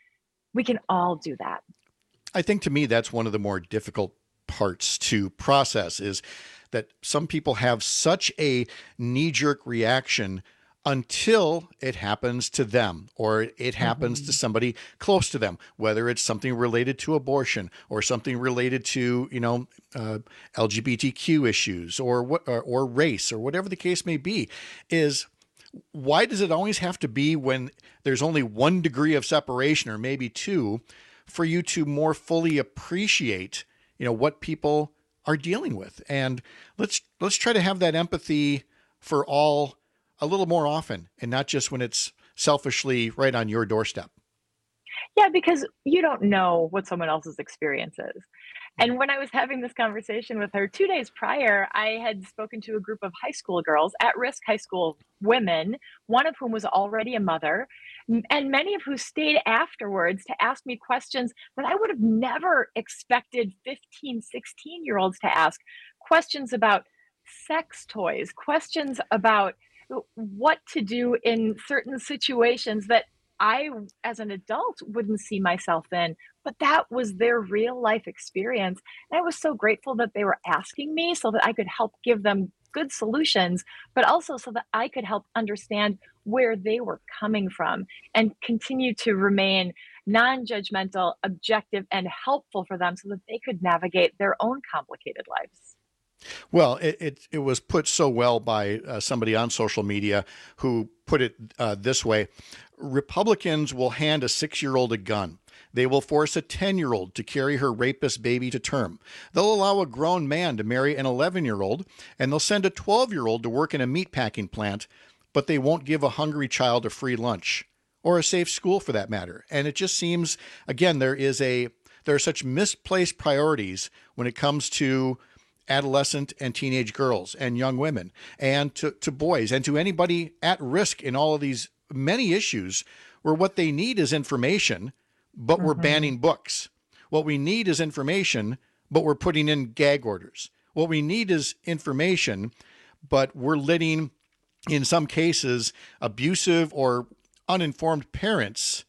we can all do that. I think to me, that's one of the more difficult parts to process, is that some people have such a knee-jerk reaction until it happens to them, or it happens mm-hmm. to somebody close to them, whether it's something related to abortion or something related to, you know, uh, L G B T Q issues or what, or, or race, or whatever the case may be. Is why does it always have to be when there's only one degree of separation, or maybe two, for you to more fully appreciate, you know, what people are dealing with? And let's let's try to have that empathy for all a little more often, and not just when it's selfishly right on your doorstep. Yeah, because you don't know what someone else's experience is. And when I was having this conversation with her two days prior, I had spoken to a group of high school girls, at-risk high school women, one of whom was already a mother, and many of who stayed afterwards to ask me questions that I would have never expected fifteen, sixteen-year-olds to ask. Questions about sex toys, questions about what to do in certain situations that I, as an adult, wouldn't see myself in, but that was their real life experience. And I was so grateful that they were asking me so that I could help give them good solutions, but also so that I could help understand where they were coming from and continue to remain non-judgmental, objective, and helpful for them so that they could navigate their own complicated lives. Well, it, it, it was put so well by uh, somebody on social media who put it uh, this way: Republicans will hand a six-year-old a gun. They will force a ten-year-old to carry her rapist baby to term. They'll allow a grown man to marry an eleven-year-old, and they'll send a twelve-year-old to work in a meatpacking plant, but they won't give a hungry child a free lunch, or a safe school for that matter. And it just seems, again, there is a there are such misplaced priorities when it comes to adolescent and teenage girls and young women, and to, to boys, and to anybody at risk in all of these many issues, where what they need is information, but mm-hmm. we're banning books. What we need is information, but we're putting in gag orders. What we need is information, but we're letting, in some cases, abusive or uninformed parents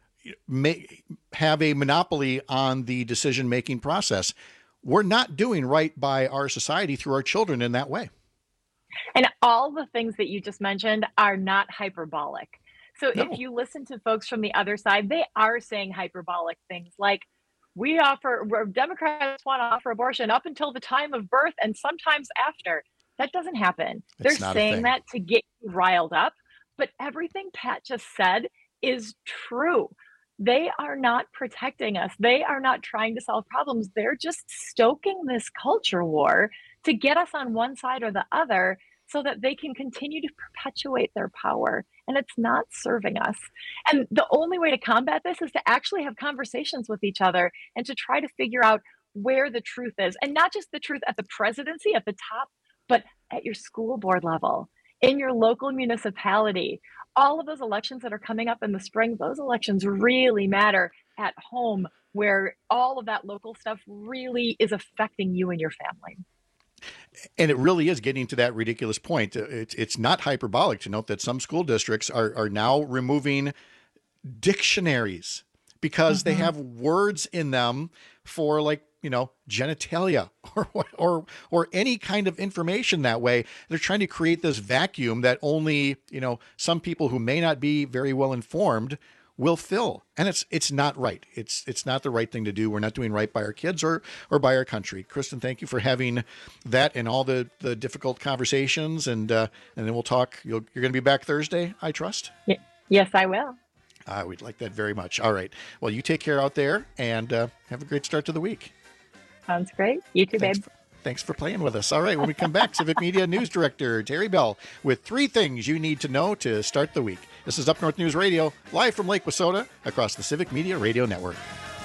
may have a monopoly on the decision-making process. We're not doing right by our society through our children in that way. And all the things that you just mentioned are not hyperbolic. So No. if you listen to folks from the other side, they are saying hyperbolic things like, we offer, we're, Democrats want to offer abortion up until the time of birth and sometimes after. That doesn't happen. It's They're not a saying thing. that to get you riled up, but everything Pat just said is true. They are not protecting us. They are not trying to solve problems. They're just stoking this culture war to get us on one side or the other so that they can continue to perpetuate their power. And it's not serving us. And the only way to combat this is to actually have conversations with each other and to try to figure out where the truth is. And not just the truth at the presidency, at the top, but at your school board level, in your local municipality. All of those elections that are coming up in the spring, those elections really matter at home, where all of that local stuff really is affecting you and your family. And it really is getting to that ridiculous point. It's it's not hyperbolic to note that some school districts are, are now removing dictionaries because mm-hmm. they have words in them for, like, you know, genitalia or or or any kind of information that way. They're trying to create this vacuum that only, you know, some people who may not be very well informed will fill. And it's it's not right. It's it's not the right thing to do. We're not doing right by our kids or or by our country. Kristen, thank you for having that and all the, the difficult conversations. And uh, and then we'll talk. You'll, you're going to be back Thursday, I trust? Y- yes, I will. Uh, we'd like that very much. All right. Well, you take care out there and uh, have a great start to the week. Sounds great. You too, Thanks babe. For, thanks for playing with us. All right. When we come back, Civic Media News Director Terry Bell with three things you need to know to start the week. This is Up North News Radio, live from Lake Wissota, across the Civic Media Radio Network.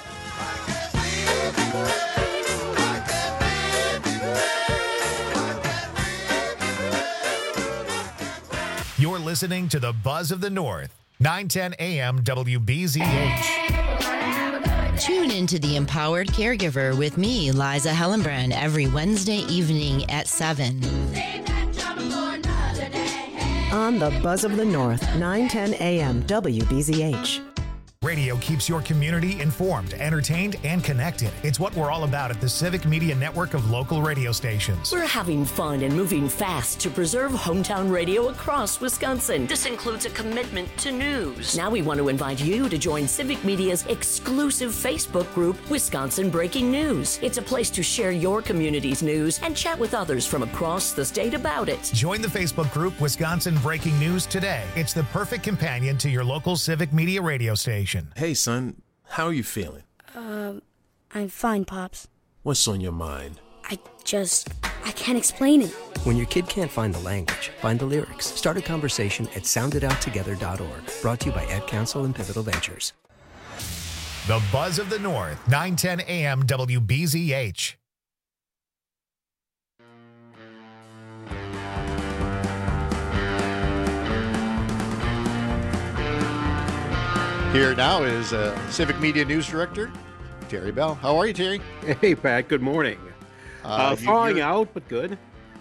You're listening to the Buzz of the North, nine ten A M W B Z H. Tune into The Empowered Caregiver with me, Liza Hellenbrand, every Wednesday evening at seven. On the Buzz of the North, nine ten a m W B Z H. Radio keeps your community informed, entertained, and connected. It's what we're all about at the Civic Media Network of local radio stations. We're having fun and moving fast to preserve hometown radio across Wisconsin. This includes a commitment to news. Now we want to invite you to join Civic Media's exclusive Facebook group, Wisconsin Breaking News. It's a place to share your community's news and chat with others from across the state about it. Join the Facebook group, Wisconsin Breaking News today. It's the perfect companion to your local Civic Media radio station. Hey, son, how are you feeling? Um, I'm fine, Pops. What's on your mind? I just, I can't explain it. When your kid can't find the language, find the lyrics. Start a conversation at sound it out together dot org. Brought to you by Ad Council and Pivotal Ventures. The Buzz of the North, nine ten a m W B Z H. Here now is uh, Civic Media News Director, Terry Bell. How are you, Terry? Hey, Pat. Good morning. Uh, uh, thawing you, out, but good.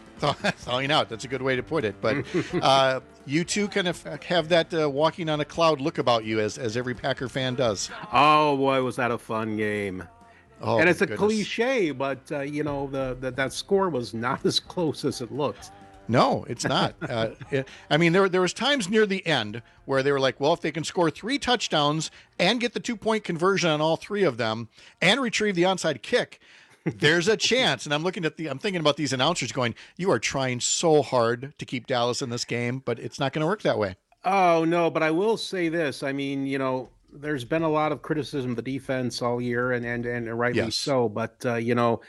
Thawing out. That's a good way to put it. But uh, you two kind of have that uh, walking on a cloud look about you, as as every Packer fan does. Oh, boy, was that a fun game. Oh, and it's a goodness. cliche, but, uh, you know, the, the that score was not as close as it looked. No, it's not. Uh, it, I mean, there there was times near the end where they were like, well, if they can score three touchdowns and get the two-point conversion on all three of them and retrieve the onside kick, there's a chance. And I'm looking at the, I'm thinking about these announcers going, you are trying so hard to keep Dallas in this game, but it's not going to work that way. Oh, no, but I will say this. I mean, you know, there's been a lot of criticism of the defense all year, and and, and rightly Yes. so. But, uh, you know,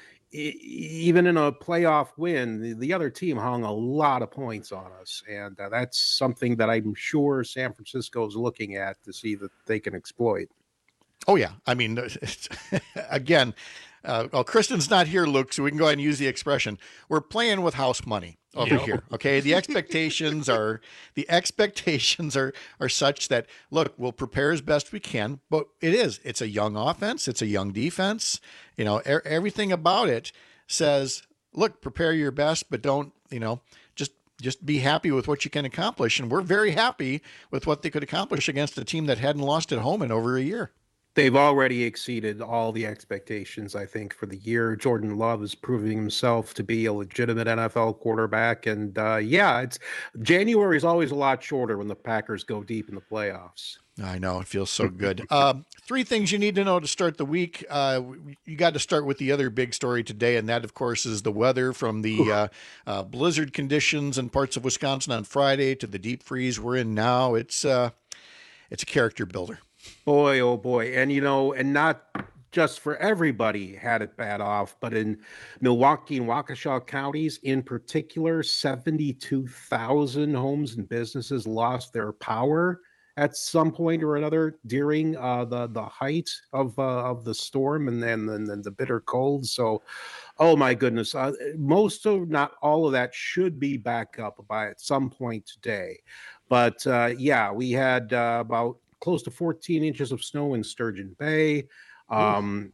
even in a playoff win, the, the other team hung a lot of points on us. And uh, that's something that I'm sure San Francisco is looking at to see that they can exploit. Oh, yeah. I mean, it's, again, uh, well, Kristen's not here, Luke, so we can go ahead and use the expression. We're playing with house money over Yep. here. Okay. The expectations are, the expectations are, are such that, look, we'll prepare as best we can, but it is, it's a young offense. It's a young defense. You know, er, everything about it says, look, prepare your best, but don't, you know, just, just be happy with what you can accomplish. And we're very happy with what they could accomplish against a team that hadn't lost at home in over a year. They've already exceeded all the expectations, I think, for the year. Jordan Love is proving himself to be a legitimate N F L quarterback. And uh, yeah, it's January is always a lot shorter when the Packers go deep in the playoffs. I know. It feels so good. um, three things you need to know to start the week. Uh, you got to start with the other big story today, and that, of course, is the weather, from the uh, uh, blizzard conditions in parts of Wisconsin on Friday to the deep freeze we're in now. It's uh, it's a character builder. Boy, oh boy. And, you know, and not just for everybody had it bad off, but in Milwaukee and Waukesha counties in particular, seventy-two thousand homes and businesses lost their power at some point or another during uh, the, the height of uh, of the storm and then, then, then the bitter cold. So, oh my goodness, uh, most of, not all of that should be back up by at some point today. But uh, yeah, we had uh, about close to fourteen inches of snow in Sturgeon Bay. Um,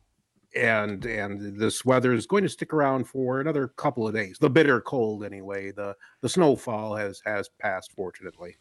and and this weather is going to stick around for another couple of days. The bitter cold, anyway. The the snowfall has has passed, fortunately.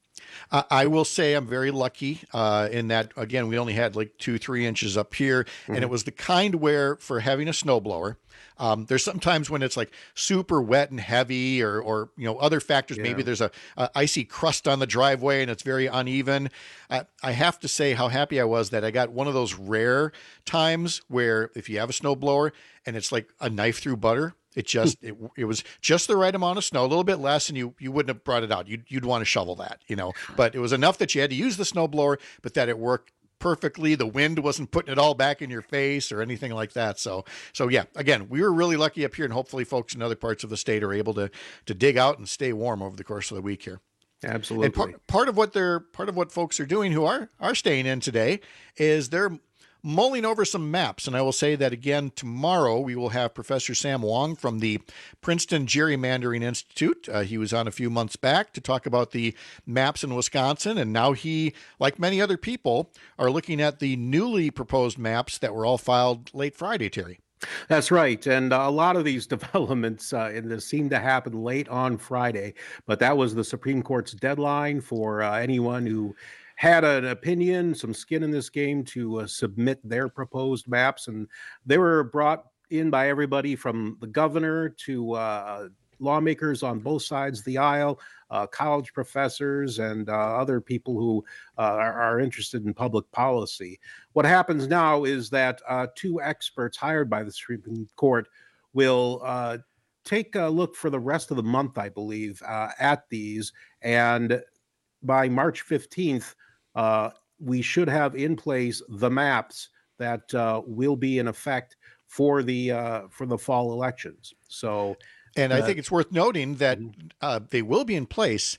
Uh, I will say I'm very lucky uh, in that, again, we only had like two, three inches up here. Mm-hmm. And it was the kind where, for having a snowblower, um, there's sometimes when it's like super wet and heavy, or, or you know, other factors. Yeah. Maybe there's a, a icy crust on the driveway and it's very uneven. I, I have to say how happy I was that I got one of those rare times where if you have a snowblower and it's like a knife through butter, it just, it, it was just the right amount of snow, a little bit less, and you, you wouldn't have brought it out. You'd, you'd want to shovel that, you know, but it was enough that you had to use the snowblower, but that it worked perfectly. The wind wasn't putting it all back in your face or anything like that. So, so yeah, again, we were really lucky up here, and hopefully folks in other parts of the state are able to, to dig out and stay warm over the course of the week here. Absolutely. And part, part of what they're, part of what folks are doing who are, are staying in today is they're mulling over some maps. And I will say that again tomorrow we will have Professor Sam Wong from the Princeton Gerrymandering Institute. Uh, he was on a few months back to talk about the maps in Wisconsin, and now he, like many other people, are looking at the newly proposed maps that were all filed late Friday, Terry. That's right. And uh, a lot of these developments uh, in this seem to happen late on Friday, but that was the Supreme Court's deadline for uh, anyone who had an opinion, some skin in this game, to uh, submit their proposed maps. And they were brought in by everybody from the governor to uh, lawmakers on both sides of the aisle, uh, college professors, and uh, other people who uh, are, are interested in public policy. What happens now is that uh, two experts hired by the Supreme Court will uh, take a look for the rest of the month, I believe, uh, at these. And by March fifteenth, uh, we should have in place the maps that uh, will be in effect for the uh, for the fall elections. So. And I think it's worth noting that uh, they will be in place.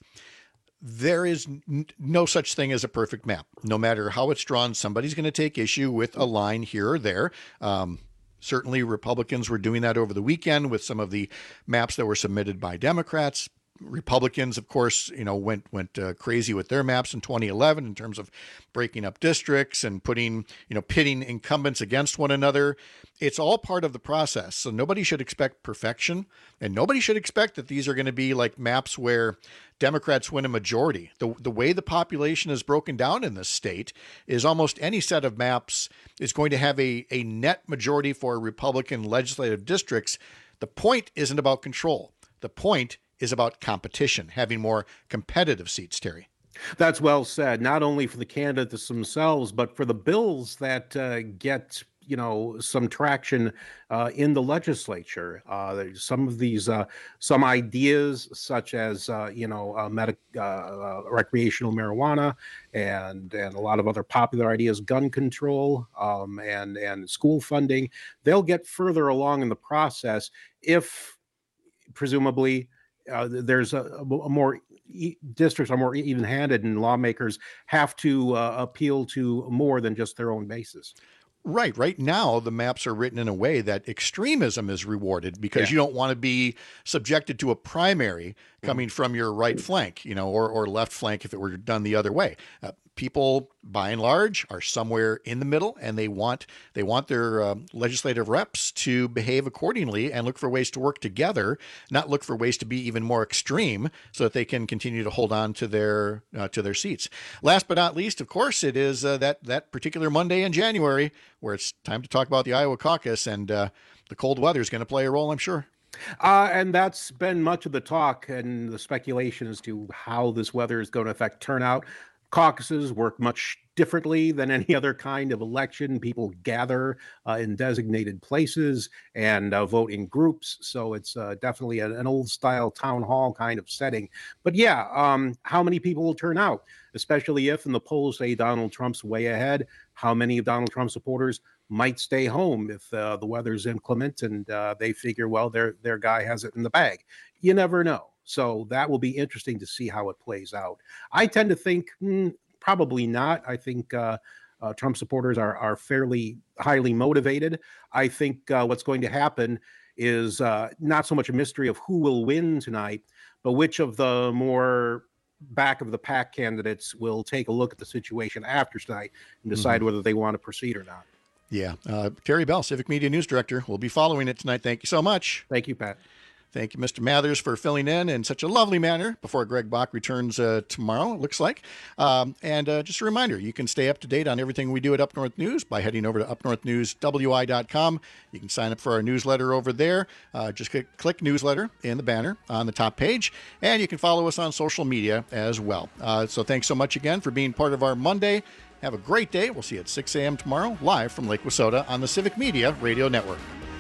There is n- no such thing as a perfect map. No matter how it's drawn, somebody's going to take issue with a line here or there. Um, certainly Republicans were doing that over the weekend with some of the maps that were submitted by Democrats. Republicans, of course, you know, went went uh, crazy with their maps in twenty eleven in terms of breaking up districts and putting, you know, pitting incumbents against one another. It's all part of the process. So nobody should expect perfection, and nobody should expect that these are going to be like maps where Democrats win a majority. The the way the population is broken down in this state is almost any set of maps is going to have a, a net majority for Republican legislative districts. The point isn't about control. The point is about competition, having more competitive seats, Terry. That's well said, not only for the candidates themselves, but for the bills that uh, get, you know, some traction uh, in the legislature. Uh, there's some of these, uh, some ideas such as, uh, you know, uh, medic, uh, uh, recreational marijuana and and a lot of other popular ideas, gun control um, and, and school funding, they'll get further along in the process if, presumably, Uh, there's a, a more e- districts are more even-handed, and lawmakers have to uh, appeal to more than just their own bases. Right. Right now, the maps are written in a way that extremism is rewarded because yeah. you don't want to be subjected to a primary coming mm-hmm. from your right flank, you know, or, or left flank if it were done the other way. Uh, people, by and large, are somewhere in the middle, and they want they want their um, legislative reps to behave accordingly and look for ways to work together, not look for ways to be even more extreme, so that they can continue to hold on to their uh, to their seats. Last but not least, of course, it is uh, that that particular Monday in January where it's time to talk about the Iowa caucus, and uh, the cold weather is going to play a role, I'm sure. Uh, and that's been much of the talk and the speculation as to how this weather is going to affect turnout. Caucuses work much differently than any other kind of election. People gather uh, in designated places and uh, vote in groups. So it's uh, definitely a, an old style town hall kind of setting. But yeah, um, how many people will turn out, especially if in the polls say Donald Trump's way ahead? How many of Donald Trump's supporters might stay home if uh, the weather's inclement and uh, they figure, well, their their guy has it in the bag? You never know. So that will be interesting to see how it plays out. I tend to think hmm, probably not. I think uh, uh, Trump supporters are are fairly highly motivated. I think uh, what's going to happen is uh, not so much a mystery of who will win tonight, but which of the more back of the pack candidates will take a look at the situation after tonight and decide mm-hmm. whether they want to proceed or not. Yeah. Uh, Terry Bell, Civic Media News Director, will be following it tonight. Thank you so much. Thank you, Pat. Thank you, Mister Mathers, for filling in in such a lovely manner before Greg Bach returns uh, tomorrow, it looks like. Um, and uh, just a reminder, you can stay up to date on everything we do at Up North News by heading over to up north news w i dot com. You can sign up for our newsletter over there. Uh, just click, click newsletter in the banner on the top page, and you can follow us on social media as well. Uh, so thanks so much again for being part of our Monday. Have a great day. We'll see you at six a.m. tomorrow, live from Lake Wissota on the Civic Media Radio Network.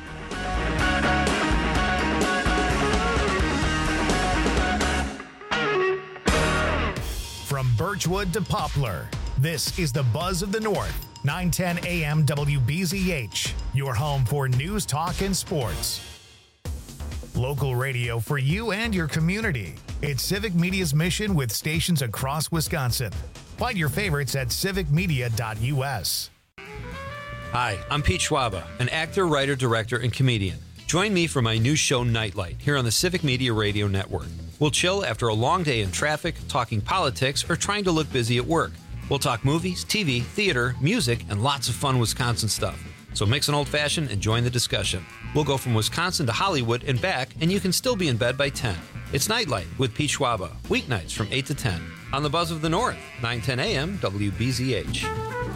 From Birchwood to Poplar, this is the Buzz of the North, nine ten a.m. W B Z H, your home for news, talk, and sports. Local radio for you and your community. It's Civic Media's mission with stations across Wisconsin. Find your favorites at civic media dot u s. Hi, I'm Pete Schwaba, an actor, writer, director, and comedian. Join me for my new show, Nightlight, here on the Civic Media Radio Network. We'll chill after a long day in traffic, talking politics, or trying to look busy at work. We'll talk movies, T V, theater, music, and lots of fun Wisconsin stuff. So mix an old-fashioned and join the discussion. We'll go from Wisconsin to Hollywood and back, and you can still be in bed by ten. It's Nightlight with Pete Schwaba, weeknights from eight to ten. On the Buzz of the North, nine ten a.m. W B Z H.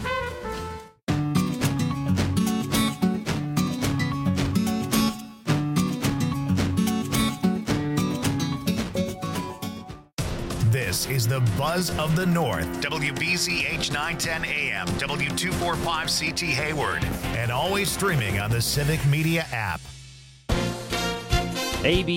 This is the Buzz of the North, W B Z H nine ten A M, W two forty-five C T Hayward, and always streaming on the Civic Media app. A B